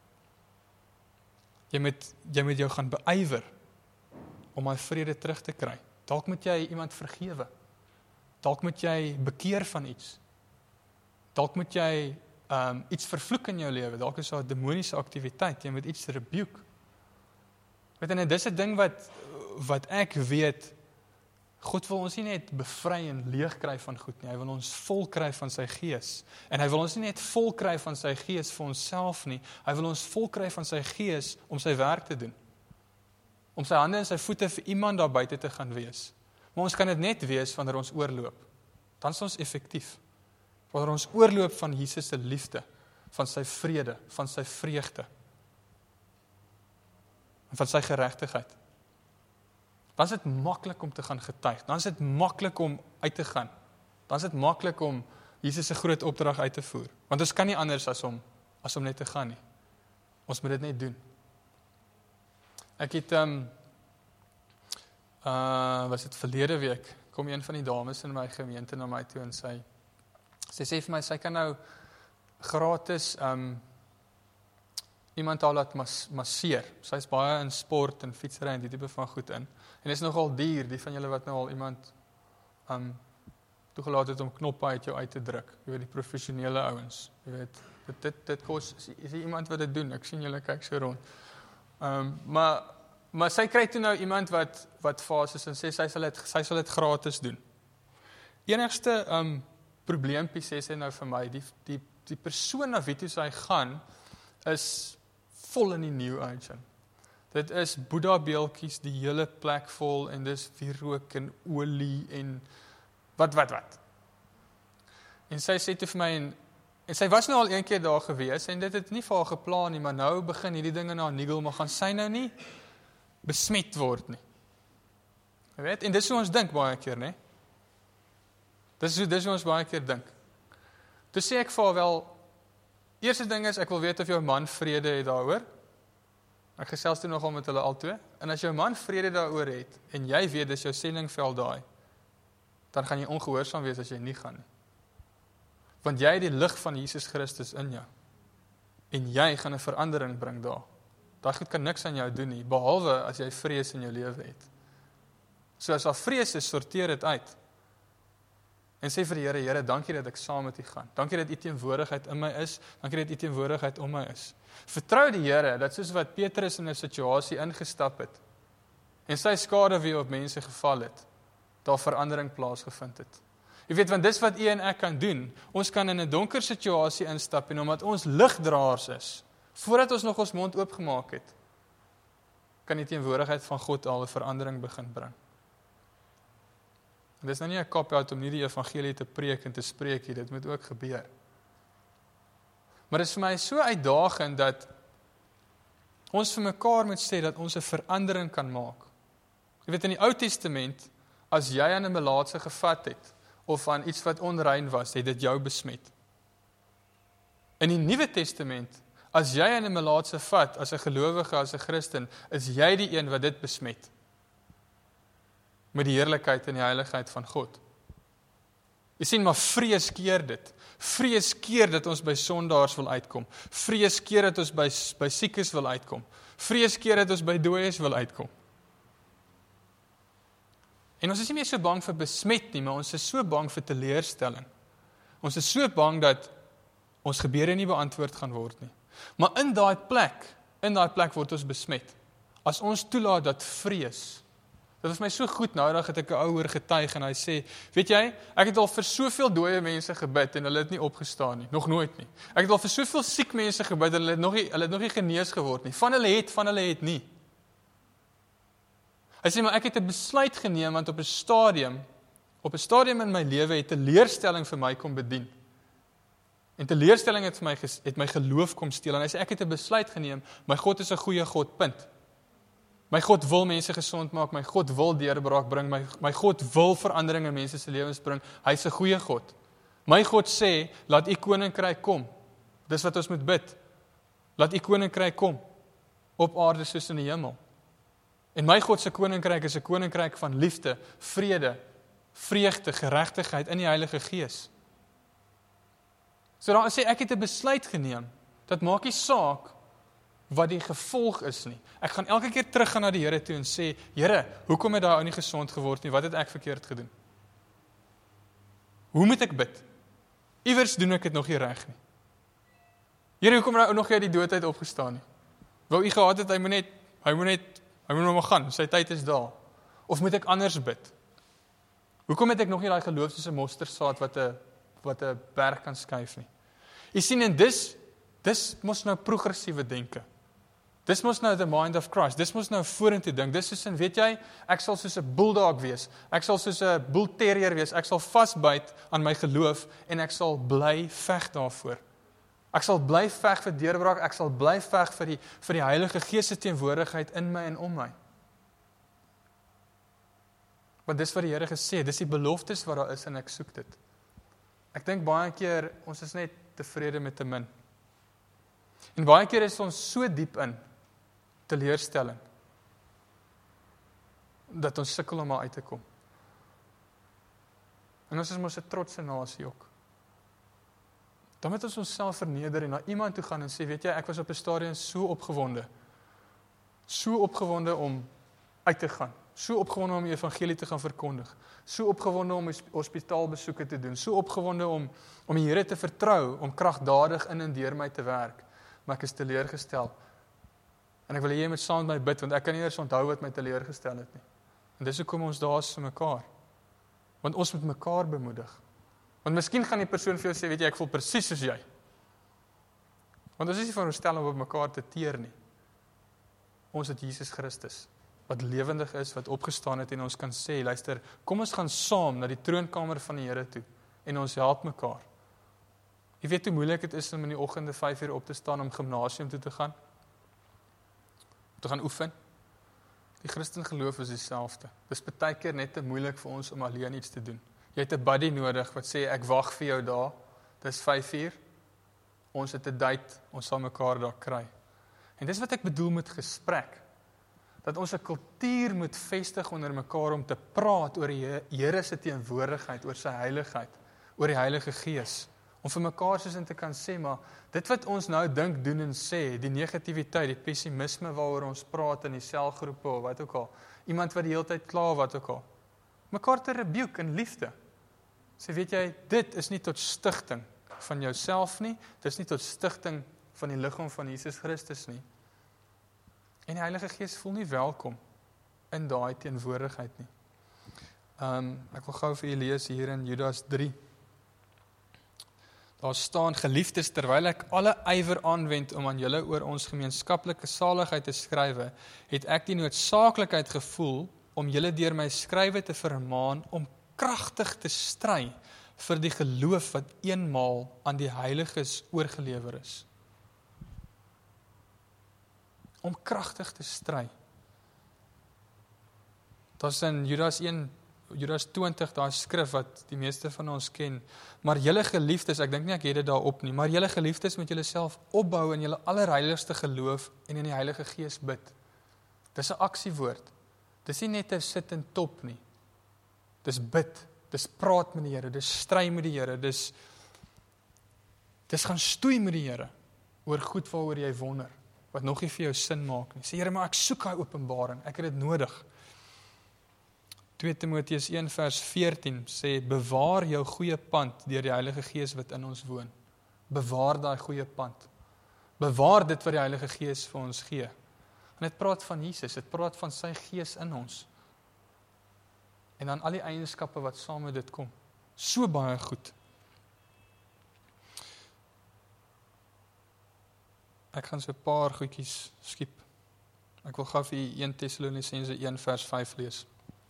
Jy moet jy moet jou gaan beywer om my vrede terug te kry. Dalk moet jy iemand vergewe. Dalk moet jy bekeer van iets. Dalk moet jy um, iets vervloek in jou lewe. Dalk is daar 'n demoniese aktiwiteit. Jy moet iets rebuke. Weet en dis 'n ding wat wat ek weet, God wil ons nie net bevry en leeg kry van goed nie. Hy wil ons vol kry van sy gees. En hy wil ons nie net vol kry van sy gees vir onsself nie. Hy wil ons vol kry van sy gees om sy werk te doen. Om sy hande en sy voete vir iemand daar buite te gaan wees. Maar ons kan dit net wees wanneer ons oorloop. Dan is ons effektief. Wanneer ons oorloop van Jesus se liefde, van sy vrede, van sy vreugde, en van sy geregtigheid. Dan is dit maklik om te gaan getuig. Dan is dit maklik om uit te gaan. Dan is dit maklik om Jesus se groot opdrag uit te voer. Want ons kan nie anders as om, as om net te gaan nie. Ons moet dit net doen. Ek het, um, uh, was het verlede week, kom een van die dames in my gemeente na my toe en sy, sy sê vir my, sy kan nou gratis um, iemand al laat mas, masseer. Sy is baie in sport en fietsry en die type van goed in. En is nogal duur, die van julle wat nou al iemand um, toegelaat het om knoppe uit jou uit te druk. Jy weet, die professionele ouens. Jy weet, dit, dit, dit kost, is, is iemand wat dit doen? Ek sien julle kyk so rond. Um, maar, maar sy kry toe nou iemand wat, wat fases en sê, sy sal dit, sy sal dit gratis doen. Enigste um, probleempie sê sy nou vir my, die, die, die persoon na wie toe sy gaan, is vol in die new age. Dit is Boeddha beeltjies, die hele plek vol, en dis wierook en olie, en wat, wat, wat. En sy sê toe vir my, en, en sy was nou al een keer daar gewees, en dit het nie vir haar geplan nie, maar nou begin hierdie dinge na nigel, maar gaan sy nou nie besmet word nie. Jy weet, en dis hoe ons dink baie keer, né? Dis hoe, dis hoe ons baie keer dink. Toe sê ek vir haar wel, eerste ding is, ek wil weet of jou man vrede het daaroor. Ek gesels toe nogal met hulle al twee. En as jou man vrede daaroor het, en jy weet, dis jou sendingveld daai, dan gaan jy ongehoorsaam wees as jy nie gaan nie. Want jy het die lig van Jesus Christus in jou. En jy gaan 'n verandering bring daar. Daai goed kan niks aan jou doen nie, behalwe as jy vrees in jou lewe het. So as daar vrees is, sorteer dit uit. En sê vir die Here, Here, dankie dat ek saam met U gaan. Dankie dat U teenwoordigheid in my is. Dankie dat U teenwoordigheid om my is. Vertrou die Here, dat soos wat Petrus in 'n situasie ingestap het, en sy skade weer op mense geval het, daar verandering plaasgevind het. Jy weet, want dis wat U en ek kan doen. Ons kan in 'n donker situasie instap, en omdat ons ligdraers is, voordat ons nog ons mond oopgemaak het, kan die teenwoordigheid van God al 'n verandering begin bring. En dis nou nie 'n cop-out om nie die evangelie te preek en te spreek hier, dit moet ook gebeur. Maar dit is vir my so uitdagend dat ons vir mekaar moet sê dat ons 'n verandering kan maak. Jy weet, in die Ou Testament, as jy aan 'n melaatse gevat het, of aan iets wat onrein was, het dit jou besmet. In die Nuwe Testament, as jy aan 'n melaatse vat, as 'n gelowige, as 'n Christen, is jy die een wat dit besmet. Met die heerlikheid en die heiligheid van God. Jy sien, maar vrees keer dit. Vrees keer dat ons by sondaars wil uitkom. Vrees keer dat ons by, by siekes wil uitkom. Vrees keer dat ons by dooies wil uitkom. En ons is nie meer so bang vir besmet nie, maar ons is so bang vir teleurstelling. Ons is so bang dat ons gebede nie beantwoord gaan word nie. Maar in daai plek, in daai plek word ons besmet. As ons toelaat dat vrees, dit was my so goed noudag het ek 'n ou hoor getuig en hy sê, weet jy, ek het al vir soveel dooie mense gebid en hulle het nie opgestaan nie, nog nooit nie. Ek het al vir soveel siek mense gebid en hulle het nog nie, hulle het nog nie genees geword nie. Van hulle het, van hulle het nie. Hy sê, maar ek het 'n besluit geneem, want op 'n stadium, op 'n stadium in my lewe het 'n teleurstelling vir my kom bedien. En teleurstelling het vir my, het my geloof kom steel. En hy sê, ek het 'n besluit geneem, my God is 'n goeie God, punt. My God wil mense gesond maak, my God wil deurbraak bring, my, my God wil verandering in mense se lewens bring, hy is 'n goeie God. My God sê, laat U koninkryk kom. Dis wat ons moet bid. Laat U koninkryk kom, op aarde soos in die hemel. En my God se koninkryk is 'n koninkryk van liefde, vrede, vreugde, geregtigheid in die Heilige Gees. So daar sê, ek het 'n besluit geneem, dat maak nie saak, wat die gevolg is nie. Ek gaan elke keer terug gaan na die Here toe en sê, Here, hoekom het daai ou nie gesond geword nie? Wat het ek verkeerd gedoen? Hoe moet ek bid? Iewers doen ek dit nog nie reg nie. Here, hoekom het daai ou nog nie uit die dood uit opgestaan nie? Wou U gehad het, hy moet net, hy moet net, hy moet nog maar gaan, sy tyd is daar. Of moet ek anders bid? Hoekom het ek nog nie daai geloof soos 'n mosterdsaad wat 'n wat 'n berg kan skuif nie? Jy sien, en dis, dis mos nou progressiewe denke. Dis mos nou the mind of Christ, dis mos nou vorentoe dink, dis soos in, weet jy, ek sal soos 'n bulldog wees, ek sal soos 'n bull terrier wees, ek sal vasbyt aan my geloof, en ek sal bly veg daarvoor. Ek sal bly veg vir deurbraak, ek sal bly veg vir die, vir die Heilige Gees se teenwoordigheid in my en om my. Want dis wat die Here gesê het, dis die beloftes wat daar is, en ek soek dit. Ek dink baie keer, ons is net tevrede met te min. En baie keer is ons so diep in teleurstelling, dat ons sukkel om maar uit te kom. En ons is mos 'n trotse nasie ook. Dan moet ons onsself verneder en na iemand toe gaan en sê, weet jy, ek was op 'n stadium so opgewonde, so opgewonde om uit te gaan, so opgewonde om die evangelie te gaan verkondig, so opgewonde om hospitaalbesoeke te doen, so opgewonde om, om die Here te vertrou, om kragtadig in en deur my te werk, maar ek is teleurgestel. En ek wil hê jy moet saam met my bid, want ek kan nie eers onthou wat my teleurgestel het nie. En dis hoekom ons daar is vir mekaar. Want ons moet mekaar bemoedig. Want miskien gaan die persoon vir jou sê, weet jy, ek voel presies soos jy. Want ons is nie veronderstel om op mekaar te teer nie. Ons het Jesus Christus, wat lewendig is, wat opgestaan het, en ons kan sê, luister, kom ons gaan saam na die troonkamer van die Here toe, en ons help mekaar. Jy weet hoe moeilik het is om in die oggende vyf uur op te staan om gimnasium toe te gaan? Te gaan oefen? Die Christen geloof is dieselfde. Dis baie keer net te moeilik vir ons om alleen iets te doen. Jy het 'n buddy nodig wat sê, ek wag vir jou daar, dis vyf uur, ons het 'n date, ons sal mekaar daar kry. En dis wat ek bedoel met gesprek, dat ons 'n kultuur moet vestig onder mekaar om te praat oor die Here se teenwoordigheid, oor sy heiligheid, oor die Heilige Gees, om vir mekaar soos in te kan sê, maar dit wat ons nou dink, doen en sê, die negativiteit, die pessimisme waaroor ons praat in die selgroepe of wat ook al, iemand wat die hele tyd kla wat ook al, mekaar te rebuke in liefde. Sê, weet jy, dit is nie tot stigting van jouself nie, dit is nie tot stigting van die liggaam van Jesus Christus nie. En die Heilige Gees voel nie welkom in daai teenwoordigheid nie. Um, ek wil gou vir julle lees hier in Judas drie. Daar staan, geliefdes, terwyl ek alle ywer aanwend om aan julle oor ons gemeenskaplike saligheid te skrywe, het ek die noodsaaklikheid gevoel om julle deur my skrywe te vermaan om kragtig te stry vir die geloof wat eenmaal aan die heiliges oorgelewer is. Om kragtig te stry. Daar's in Judas een, Judas twintig, daar skrif wat die meeste van ons ken, maar julle geliefdes, ek dink nie ek het dit daar op nie, maar julle geliefdes moet julle self opbou in julle allerheiligste geloof en in die Heilige Gees bid. Dis 'n aksiewoord. Dis nie net 'n sit en top nie. Dis bid, dis praat met die Here, dis stry met die Here, dis dis gaan stoei met die Here oor goed waaroor jy wonder, wat nog nie vir jou sin maak nie. Sê, Here, maar ek soek daai openbaring, ek het dit nodig. twee Timoteus een vers veertien sê, bewaar jou goeie pand deur die Heilige Gees wat in ons woon. Bewaar daai goeie pand. Bewaar dit wat die Heilige Gees vir ons gee. En dit praat van Jesus, dit praat van sy Gees in ons. En dan al die eienskappe wat saam met dit kom. So baie goed. Ek gaan so 'n paar goedjies skiep. Ek wil gou vir u een Tessalonisense een vers vyf lees.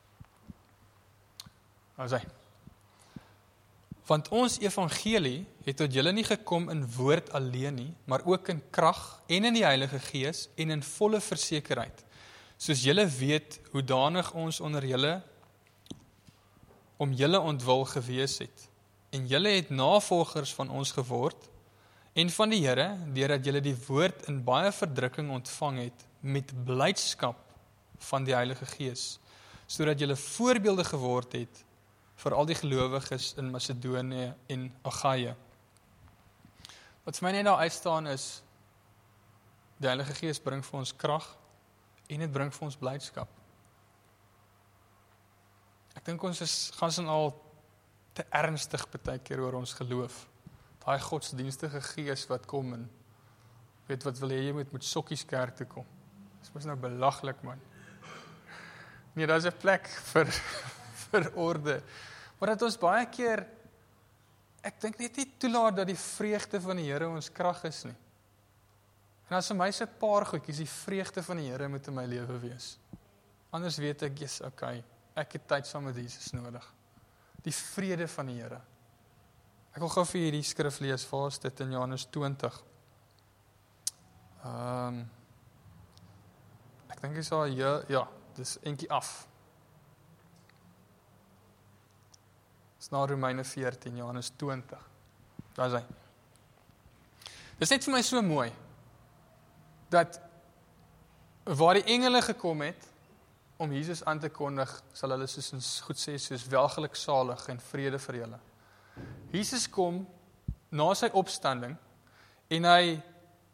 Nou sê. Want ons evangelie het tot julle nie gekom in woord alleen nie, maar ook in krag en in die Heilige Gees en in volle versekerheid. Soos julle weet hoe danig ons onder julle om julle ontwil gewees het. En julle het navolgers van ons geword en van die Here, deurdat julle die woord in baie verdrukking ontvang het met blydskap van die Heilige Gees, sodat julle voorbeelde geword het vir al die gelowiges in Macedonië en Achaia. Wat vir my net daar uitstaan is, die Heilige Gees bring vir ons krag en dit bring vir ons blydskap. Ek dink ons is gaan al te ernstig baie keer oor ons geloof. Daai godsdienstige gees wat kom en weet wat wil jy, jy moet met sokkies kerk toe kom. Dis mos nou belaglik, man. Nee, daar is 'n plek vir vir orde. Maar dat ons baie keer, ek dink net nie toelaat dat die vreugde van die Here ons krag is nie. En as vir my se paar goedjies, die vreugde van die Here moet in my lewe wees. Anders weet ek, yes, okay, ek het tyd saam met Jesus nodig. Die vrede van die Here. Ek wil gou vir hierdie skrif lees, vers dit in Johannes twintig. Um, ek dink is al, ja, ja, dis eentjie af. Dis na Romeine veertien, Johannes twintig. Daar is hy. Dis net vir my so mooi, dat waar die engele gekom het, om Jesus aan te kondig, sal hulle soos goed sê, soos welgeluksalig en vrede vir julle. Jesus kom na sy opstanding, en hy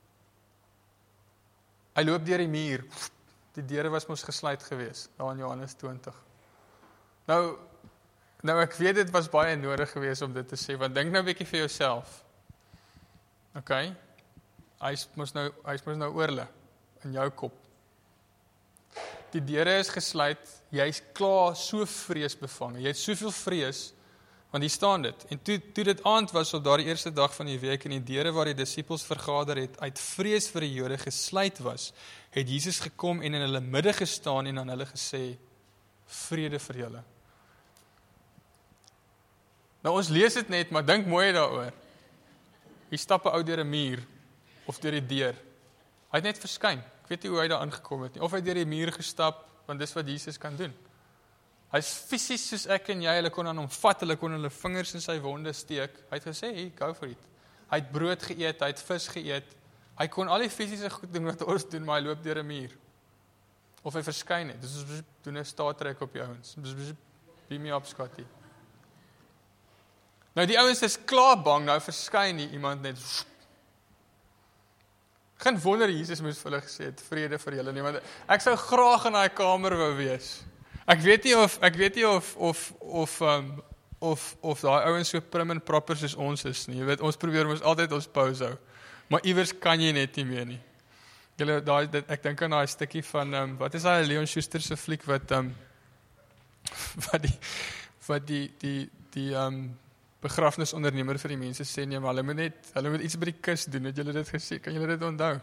hy loop deur die muur, die deure was mos gesluit gewees, daar in Johannes twintig. Nou, nou ek weet dit was baie nodig gewees om dit te sê, want dink nou 'n bietjie vir jouself. Ok, hy is mos nou, hy is mos nou oorle, in jou kop. Die deure is gesluit, jy is klaar so vreesbevange, jy het soveel vrees, want hier staan dit, en toe, toe dit aand was op daardie eerste dag van die week, en die deure waar die disippels vergader het, uit vrees vir die Jode gesluit was, het Jesus gekom en in hulle midde gestaan en aan hulle gesê, vrede vir julle. Nou ons lees dit net, maar dink mooi daaroor. hier stap 'n ou deur 'n muur, of deur die deur. Hy het net verskyn, ek weet nie hoe hy daar aangekom het nie, of hy het deur die muur gestap, want dis wat Jesus kan doen. Hy is fisies soos ek en jy, hulle kon aan hom vat, hulle kon hulle vingers in sy wonde steek, hy het gesê, hey, go for it. Hy het brood geëet, hy het vis geëet, hy kon al die fisiese goed doen wat ons doen, maar hy loop deur 'n muur. Of hy verskyn het, dus doen 'n staattrek op die ouens, beam me up, Scotty. Nou die ouens is klaar bang, nou verskyn nie iemand net. Geen wonder Jesus moes vir hulle gesê het, vrede vir julle nie, want ek sou graag in daai kamer wou wees. Ek weet nie of ek weet nie of of of um, of of daai ouens so prim en proper soos ons is nie. Jy weet, ons probeer mos altyd ons pose hou. Maar iewers kan jy net nie meer nie. Julle daai dit ek dink aan daai stukkie van um, wat is daai Leon Schuster se fliek wat um, wat die wat die die die um, begrafnisondernemer vir die mense sê nee, maar hulle moet net hulle moet iets by die kus doen. Het julle dit gesê? Kan julle dit onthou?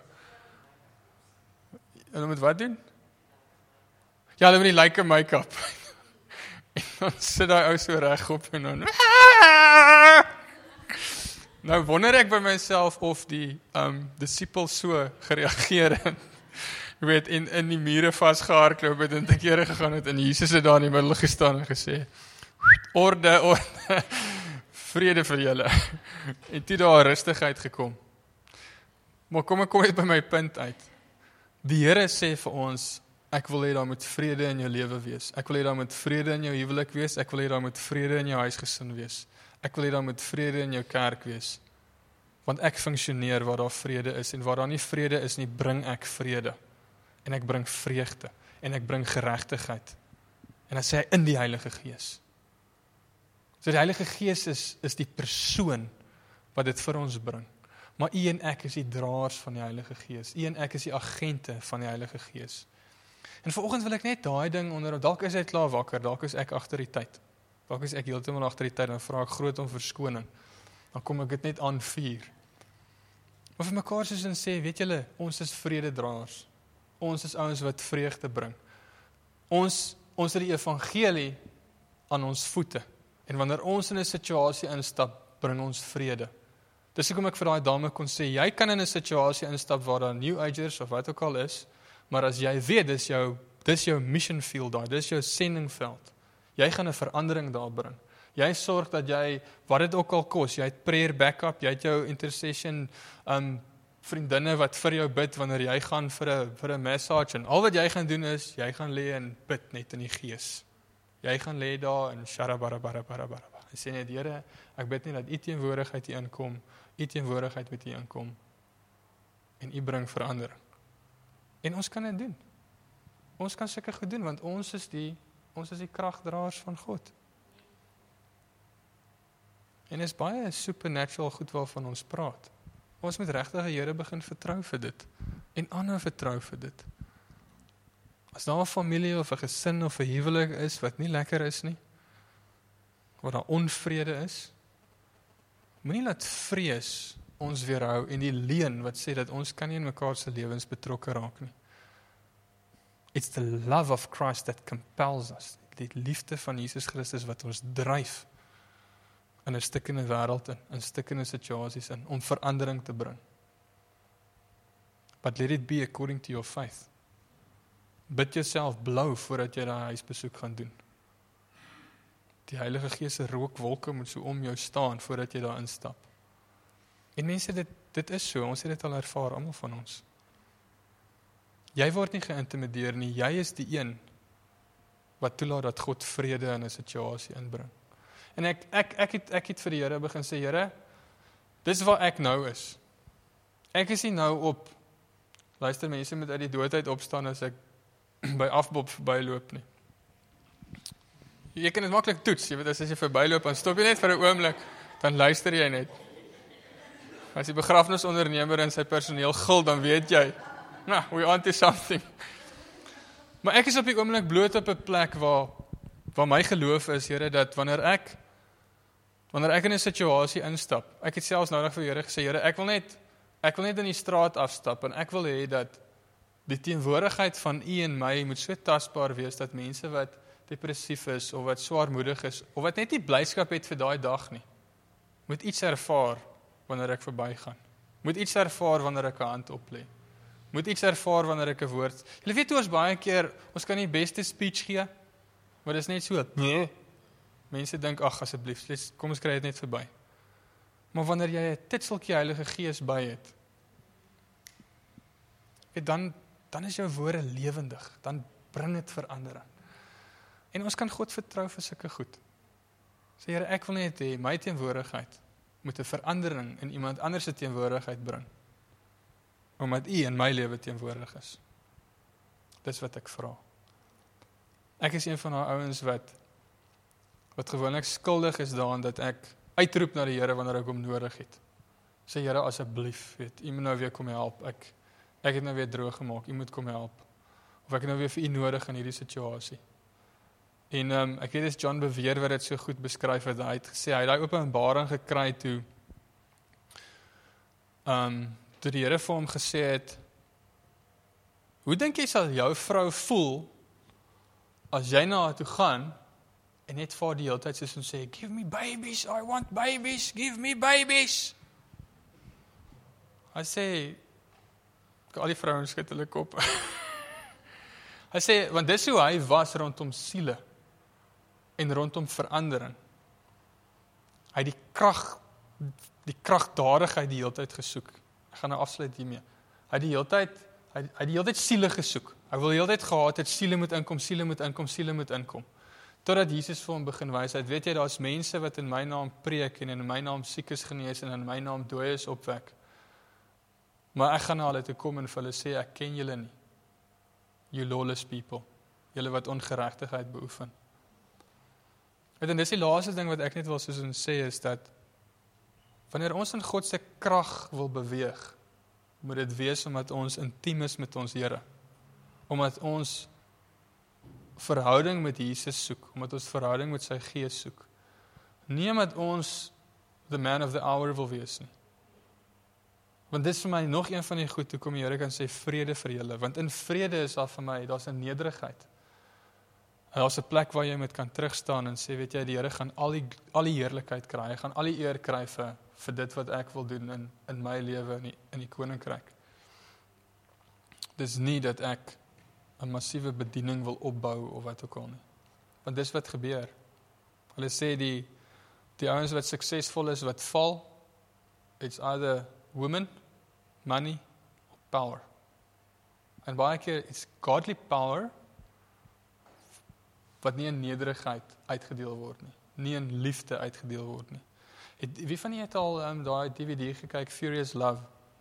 Hulle moet wat doen? Ja, hulle moet die lyke make-up. En dan sit daai ou so regop en dan nou wonder ek by myself of die um, disipel so gereageer het. Jy weet, in, in die mure vasgehardloop het en te kere gegaan het en Jesus het daar in die middel gestaan en gesê, orde, orde, vrede vir julle. En toe daar rustigheid gekom. Maar kom ek kom net by my punt uit. Die Here sê vir ons, ek wil hê daar moet vrede in jou lewe wees. Ek wil hê daar moet vrede in jou huwelik wees. Ek wil hê daar moet vrede in jou huisgesin wees. Ek wil hê daar moet vrede in jou kerk wees. Want ek funksioneer waar daar vrede is. En waar daar nie vrede is nie, bring ek vrede. En ek bring vreugde. En ek bring geregtigheid. En dan sê hy in die Heilige Gees. So die Heilige Gees is, is die persoon wat dit vir ons bring. Maar u en ek is die draers van die Heilige Gees. U en ek is die agente van die Heilige Gees. En vanoggend wil ek net daai ding onder, dalk is hy klaar wakker, dalk is ek agter die tyd. Dalk is ek heeltemal agter die tyd, dan vra ek groot om verskoning. Dan kom ek dit net aanvuur. Maar vir mekaar soos en sê, weet julle, ons is vrededraers. Ons is ouens wat vreugde bring. Ons, ons het die evangelie aan ons voete. En wanneer ons in 'n situasie instap, bring ons vrede. Dis hoekom ek vir daai dame kon sê, jy kan in 'n situasie instap waar daar New Agers of wat ook al is, maar as jy weet, dis jou, dis jou mission field daar, dis jou sendingveld. Jy gaan 'n verandering daar bring. Jy sorg dat jy, wat dit ook al kos, jy het prayer backup, jy het jou intercession um, vriendinne wat vir jou bid wanneer jy gaan vir 'n vir 'n massage en al wat jy gaan doen is, jy gaan lê en bid net in die gees. Jy gaan lê daar en sharabarabarabara. Jy sê net, Here, ek bid net dat u teenwoordigheid hier inkom, u teenwoordigheid met hier inkom en u bring verandering. En ons kan dit doen. Ons kan sulke goed doen want ons is die ons is die kragdraers van God. En is baie supernatural goed waarvan ons praat. Ons moet regtig die Here begin vertrou vir dit en aanhou vertrou vir dit. As daar 'n familie of 'n gesin of 'n huwelik is wat nie lekker is nie, waar daar onvrede is, moenie laat vrees ons weerhou en die leuen wat sê dat ons kan nie in mekaar se lewens betrokke raak nie. It's the love of Christ that compels us. Die liefde van Jesus Christus wat ons dryf in 'n stikkende wêreld in, in stikkende situasies in, om verandering te bring. But let it be according to your faith. Bid jouself blou voordat jy daai huisbesoek gaan doen. Die Heilige Gees se rookwolke moet so om jou staan voordat jy daar instap. En mense, dit, dit is so, ons het dit al ervaar, almal van ons. Jy word nie geïntimideer nie, jy is die een wat toelaat dat God vrede in 'n situasie inbring. En ek, ek, ek, het, ek het vir die Here begin sê, Here, dis waar ek nou is. Ek is nie nou op, luister mense moet uit die doodheid opstaan as ek by afbob verbyloop nie. Jy kan dit maklik toets, jy weet, as jy verbyloop, dan stop jy net vir 'n oomblik, dan luister jy net. As die begrafnisondernemer en sy personeel gil, dan weet jy, nou, we onto something. Maar ek is op die oomblik bloot op 'n plek waar, waar my geloof is, Here, dat wanneer ek, wanneer ek in 'n situasie instap, ek het selfs nou nog vir Here gesê, Here, ek wil net, ek wil net in die straat afstap, en ek wil hê dat die teenwoordigheid van U en my moet so tasbaar wees, dat mense wat depressief is, of wat swaarmoedig is, of wat net nie blydskap het vir daai dag nie, moet iets ervaar, wanneer ek verbygaan. Moet iets ervaar wanneer ek 'n hand oplê. Moet iets ervaar wanneer ek 'n woord. Julle weet hoe ons baie keer, ons kan die beste speech gee, maar dit is net so. Nee. Mense dink, ag asseblief, kom ons kry dit net verby. Maar wanneer jy 'n titseltjie Heilige Gees by het, dan dan is jou woorde lewendig, dan bring dit verandering. En ons kan God vertrou vir sulke goed. Sê Here, ek wil net hê my teenwoordigheid moet 'n verandering in iemand anders se teenwoordigheid bring. Omdat U in my lewe teenwoordig is. Dis wat ek vra. Ek is een van daai ouens wat wat gewoonlik skuldig is daaraan dat ek uitroep na die Here wanneer ek hom nodig het. Sê Here, asseblief, weet, U moet nou weer kom help. Ek ek het nou weer droog gemaak. U moet kom help. Of ek het nou weer vir U nodig in hierdie situasie. En um, ek weet dis John Bevere wat dit so goed beskryf het. Hy het gesê hy het daai openbaring gekry toe um, toe die Here vir hom gesê het, hoe dink jy sal jou vrou voel as jy na haar toe gaan en net vir die hele tyd soos hom sê, give me babies, I want babies, give me babies. Hy sê, al die vrouens skud hulle kop. Hy sê, want dis hoe hy was rondom siele en rondom verandering. Hy het die krag, die kragdadigheid die hele tyd gesoek. Ek gaan nou afsluit hiermee. Hy het die hele tyd, hy het die hele tyd siele gesoek. Hy wil die hele tyd gehad het, siele moet inkom, siele moet inkom, siele moet inkom. Totdat Jesus vir hom begin wys, het, weet jy, daar's mense wat in my naam preek en in my naam siekes genees en in my naam dooies opwek. Maar ek gaan na hulle toe kom en vir hulle sê, ek ken julle nie. You lawless people. Julle wat ongeregtigheid beoefen. En dis die laaste ding wat ek net wil soos ons sê is dat wanneer ons in God se krag wil beweeg, moet dit wees omdat ons intiem is met ons Here. Omdat ons verhouding met Jesus soek, omdat ons verhouding met sy Gees soek. Nie omdat ons the man of the hour wil wees nie. Want dit is vir my nog een van die goed, toe kom die Here kan sê vrede vir julle, want in vrede is daar vir my, daar's 'n nederigheid. En daar's 'n plek waar jy met kan terugstaan en sê, weet jy, die Here gaan al die, al die heerlikheid kry, hy gaan al die eer kry vir, vir dit wat ek wil doen in, in my lewe in die, in die koninkryk. Dis nie dat ek 'n massiewe bediening wil opbou of wat ook al nie. Want dis wat gebeur. Hulle sê die, die ouens wat suksesvol is, wat val, it's either women, money, or power. En baie keer, it's godly power, wat nie in nederigheid uitgedeel word nie. Nie in liefde uitgedeel word nie. Het, wie van julle het al um, daai D V D gekyk, Furious Love?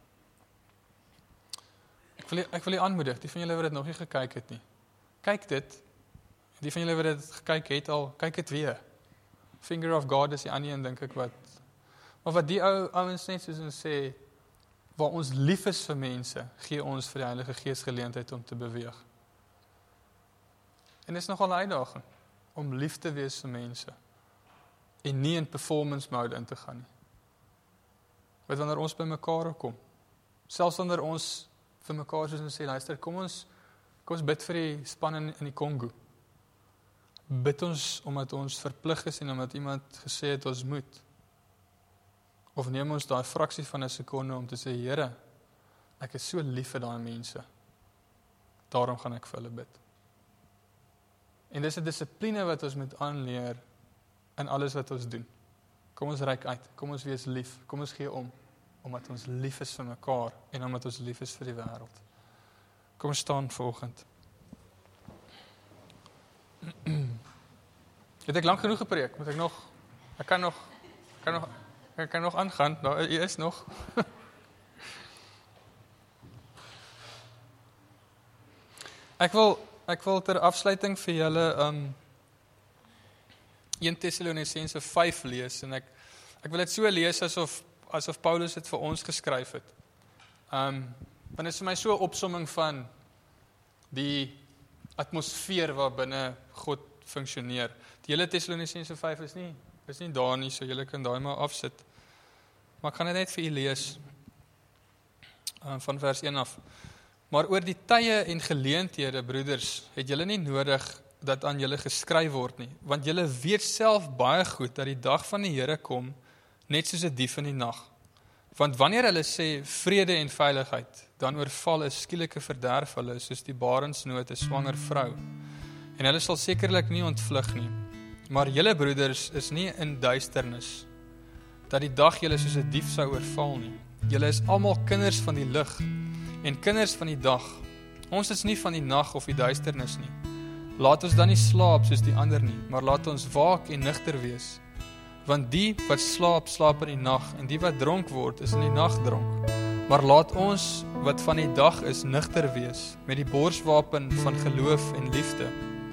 Ek wil, ek wil julle aanmoedig, die van julle wat dit nog nie gekyk het nie. Kyk dit, die van julle wat dit gekyk het al, kyk dit weer. Finger of God is die ander een, dink ek wat. Maar wat die ou ouens net soos ons sê, waar ons lief is vir mense, gee ons vir die Heilige Gees geleentheid om te beweeg. En dit is nogal 'n uitdaging, om lief te wees vir mense, en nie in performance mode in te gaan nie. Want wanneer ons by mekaar kom, selfs wanneer ons vir mekaar soos ons sê, luister, kom ons, kom ons bid vir die span in, in die Kongo. Bid ons omdat ons verplig is en omdat iemand gesê het ons moet. Of neem ons daai fraksie van 'n sekonde om te sê, Here, ek is so lief vir daai mense. Daarom gaan ek vir hulle bid. En dis 'n dissipline wat ons moet aanleer in alles wat ons doen. Kom ons reik uit, kom ons wees lief, kom ons gee om, omdat ons lief is vir mekaar en omdat ons lief is vir die wêreld. Kom ons staan vanoggend. Het ek lank genoeg gepreek? Moet ek nog, ek kan nog, ek kan nog, ek kan nog aangaan, daar is nog. Ek wil, ek wil ter afsluiting vir julle um, Eerste Tessalonisense vyf lees, en ek, ek wil dit so lees asof, asof Paulus dit vir ons geskryf het. Um, want dit is vir my so 'n opsomming van die atmosfeer waar binne God funksioneer. Die hele Tessalonisense vyf is nie, is nie daar nie, so julle kan daai maar afsit. Maar ek gaan dit net vir julle lees, um, van vers een af. Maar oor die tye en geleenthede, broeders, het julle nie nodig dat aan julle geskryf word nie, want julle weet self baie goed dat die dag van die Here kom, net soos 'n dief in die nag. Want wanneer hulle sê vrede en veiligheid, dan oorval 'n skielike verderf hulle soos die barensnood 'n swanger vrou. En hulle sal sekerlik nie ontvlug nie. Maar julle broeders is nie in duisternis, dat die dag julle soos 'n dief sou oorval nie. Julle is almal kinders van die lig en kinders van die dag. Ons is nie van die nag of die duisternis nie. Laat ons dan nie slaap soos die ander nie, maar laat ons waak en nigter wees. Want die wat slaap, slaap in die nag, en die wat dronk word, is in die nag dronk. Maar laat ons wat van die dag is nigter wees, met die borswapen van geloof en liefde.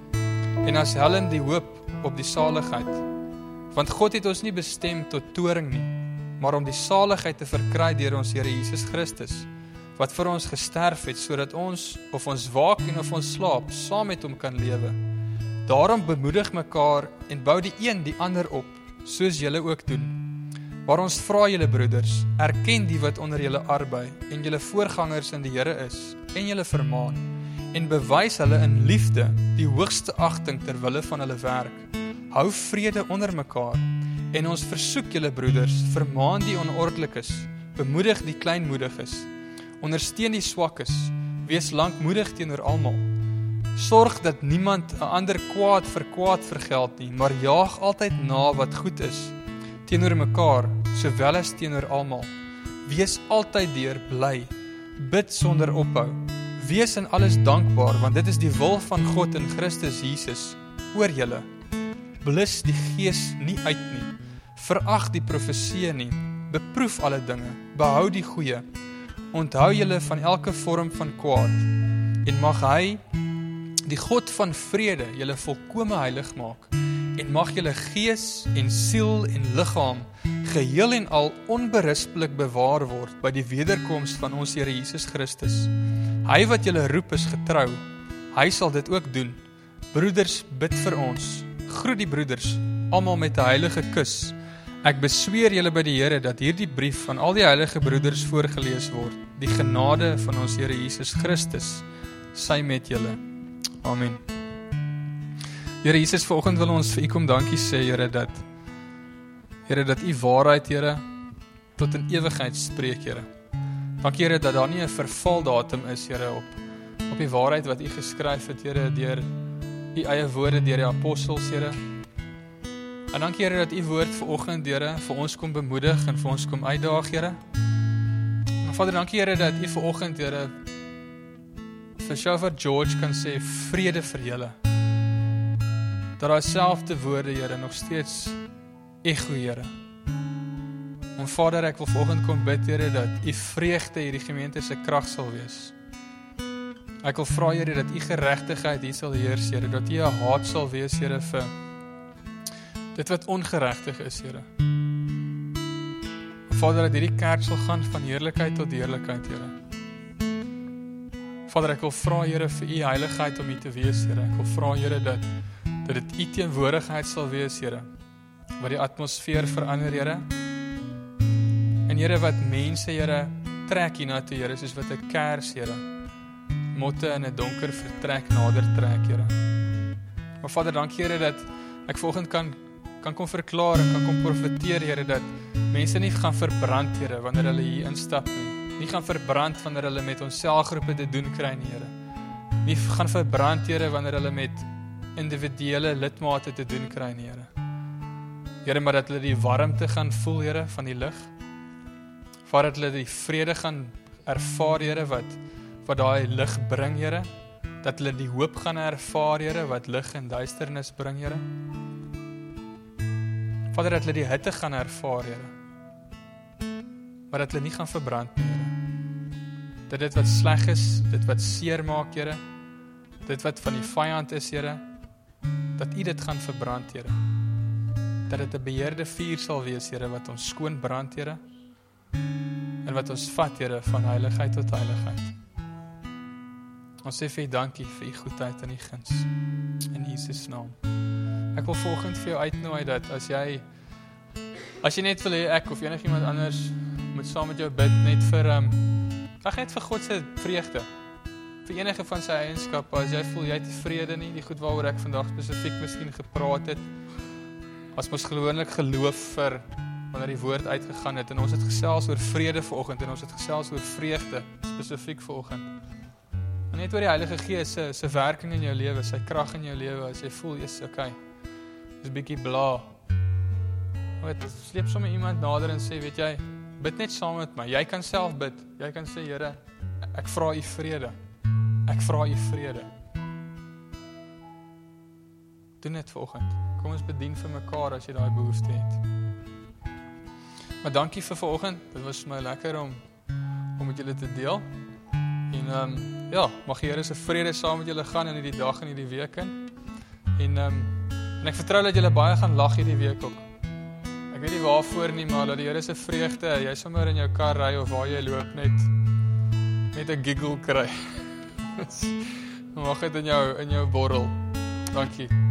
En as helm die hoop op die saligheid. Want God het ons nie bestem tot toring nie, maar om die saligheid te verkry deur ons Here Jesus Christus, wat vir ons gesterf het, sodat ons, of ons waak en of ons slaap, saam met hom kan lewe. Daarom bemoedig mekaar en bou die een die ander op, soos julle ook doen. Maar ons vra julle broeders, erken die wat onder julle arbei, en julle voorgangers in die Here is, en julle vermaan, en bewys hulle in liefde die hoogste agting ter wille van hulle werk. Hou vrede onder mekaar, en ons versoek julle broeders, vermaan die onordelikes, bemoedig die kleinmoediges, ondersteun die swakkes, wees lankmoedig teenoor almal. Sorg dat niemand 'n ander kwaad vir kwaad vergeld nie, maar jaag altyd na wat goed is, teenoor mekaar, sowel as teenoor almal. Wees altyd deur bly, bid sonder ophou, wees in alles dankbaar, want dit is die wil van God in Christus Jesus, oor julle. Blus die gees nie uit nie, verag die profeseë nie, beproef alle dinge, behou die goeie, onthou julle van elke vorm van kwaad, en mag hy, die God van vrede, julle volkome heilig maak, en mag julle gees en siel en liggaam geheel en al onberispelik bewaar word by die wederkoms van ons Here Jesus Christus. Hy wat julle roep is getrou, hy sal dit ook doen. Broeders, bid vir ons. Groet die broeders, almal met 'n heilige kus. Ek besweer julle by die Here dat hierdie brief van al die heilige broeders voorgelees word. Die genade van ons Here Jesus Christus sy met julle. Amen. Here Jesus, vanoggend wil ons vir U kom dankie sê, Here, dat Here, dat U waarheid, Here, tot in ewigheid spreek, Here. Dankie, Here, dat daar nie 'n vervaldatum is, Here, op op die waarheid wat U geskryf het, Here, deur U eie woorde, deur die apostels, Here. En dankie, Here, dat U woord vanoggend, Here, vir ons kom bemoedig en vir ons kom uitdaag, Here. En Vader, dankie, Here, dat U vanoggend, Here, vir Shofar George kan sê, vrede vir julle. Dat daai selfde woorde, Here, nog steeds echo, Here. En Vader, ek wil vanoggend kom bid, Here, dat U vreugde hierdie gemeente se krag sal wees. Ek wil vra, Here, dat U geregtigheid hier sal heers, Here, dat U 'n haat sal wees, Here, vir dit wat ongeregtig is, Here. Vader, dat hierdie kerk sal gaan van heerlikheid tot heerlikheid, Here. Vader, ek wil vra, Here, vir U heiligheid om hier te wees, Here. Ek wil vra, Here, dat dat dit U teenwoordigheid sal wees, Here, wat die atmosfeer verander, Here. En Here, wat mense, Here, trek hiernatoe, Here, soos wat 'n kers, Here, motte in 'n donker vertrek nader trek, Here. Maar Vader, dankie, Here, dat ek vanoggend kan kan kom verklaar en kan kom profeteer, Here, dat mense nie gaan verbrand, Here, wanneer hulle hier instap nie. Nie gaan verbrand wanneer hulle met ons selgroepe te doen kry nie, Here. Nie gaan verbrand, Here, wanneer hulle met individuele lidmate te doen kry nie, Here. Here, maar dat hulle die warmte gaan voel, Here, van die lig. Vader, dat hulle die vrede gaan ervaar, Here, wat wat daai lig bring, Here. Dat hulle die hoop gaan ervaar, Here, wat lig en duisternis bring, Here. Vader, dat hulle die hitte gaan ervaar, Here. Maar dat hulle nie gaan verbrand nie, Here. Dat dit wat sleg is, dit wat seer maak, Here, dit wat van die vyand is, Here, dat U dit gaan verbrand, Here. Dat dit 'n beheerde vuur sal wees, Here, wat ons skoon brand, Here, en wat ons vat, Here, van heiligheid tot heiligheid. Ons sê vir U dankie vir U goedheid en U guns, in Jesus naam. Ek wil volgend vir jou uitnooi dat as jy, as jy net wil hê ek of enigiemand anders moet saam met jou bid, net vir, um, ag net vir God se vreugde, vir enige van sy eienskappe, as jy voel jy het vrede nie, die goed waaroor ek vandag spesifiek miskien gepraat het, as mos gewoonlik geloof vir wanneer die woord uitgegaan het, en ons het gesels oor vrede vanoggend, en ons het gesels oor vreugde, spesifiek vanoggend. En net oor die Heilige Gees, sy, sy werking in jou lewe, sy krag in jou lewe, as jy voel, jy's okay, is 'n bietjie bla. Wat, sleep sommer iemand nader en sê, weet jy, bid net saam met my, jy kan self bid, jy kan sê, Here, ek vra u vrede, ek vra u vrede. Doen dit vanoggend, kom ons bedien vir mekaar as jy daai behoefte het. Maar dankie vir vanoggend, dit was vir my lekker om, om met julle te deel, en um, ja, mag die Here se vrede saam met julle gaan in hierdie dag en hierdie week in, en, um, en ek vertrou dat julle baie gaan lag hierdie week ook. Ek weet nie waarvoor nie, maar dat die Here se vreugde, jy sommer in jou kar ry of waar jy loop net met 'n giggle kry. Mag dit in jou in jou borrel. Dankie.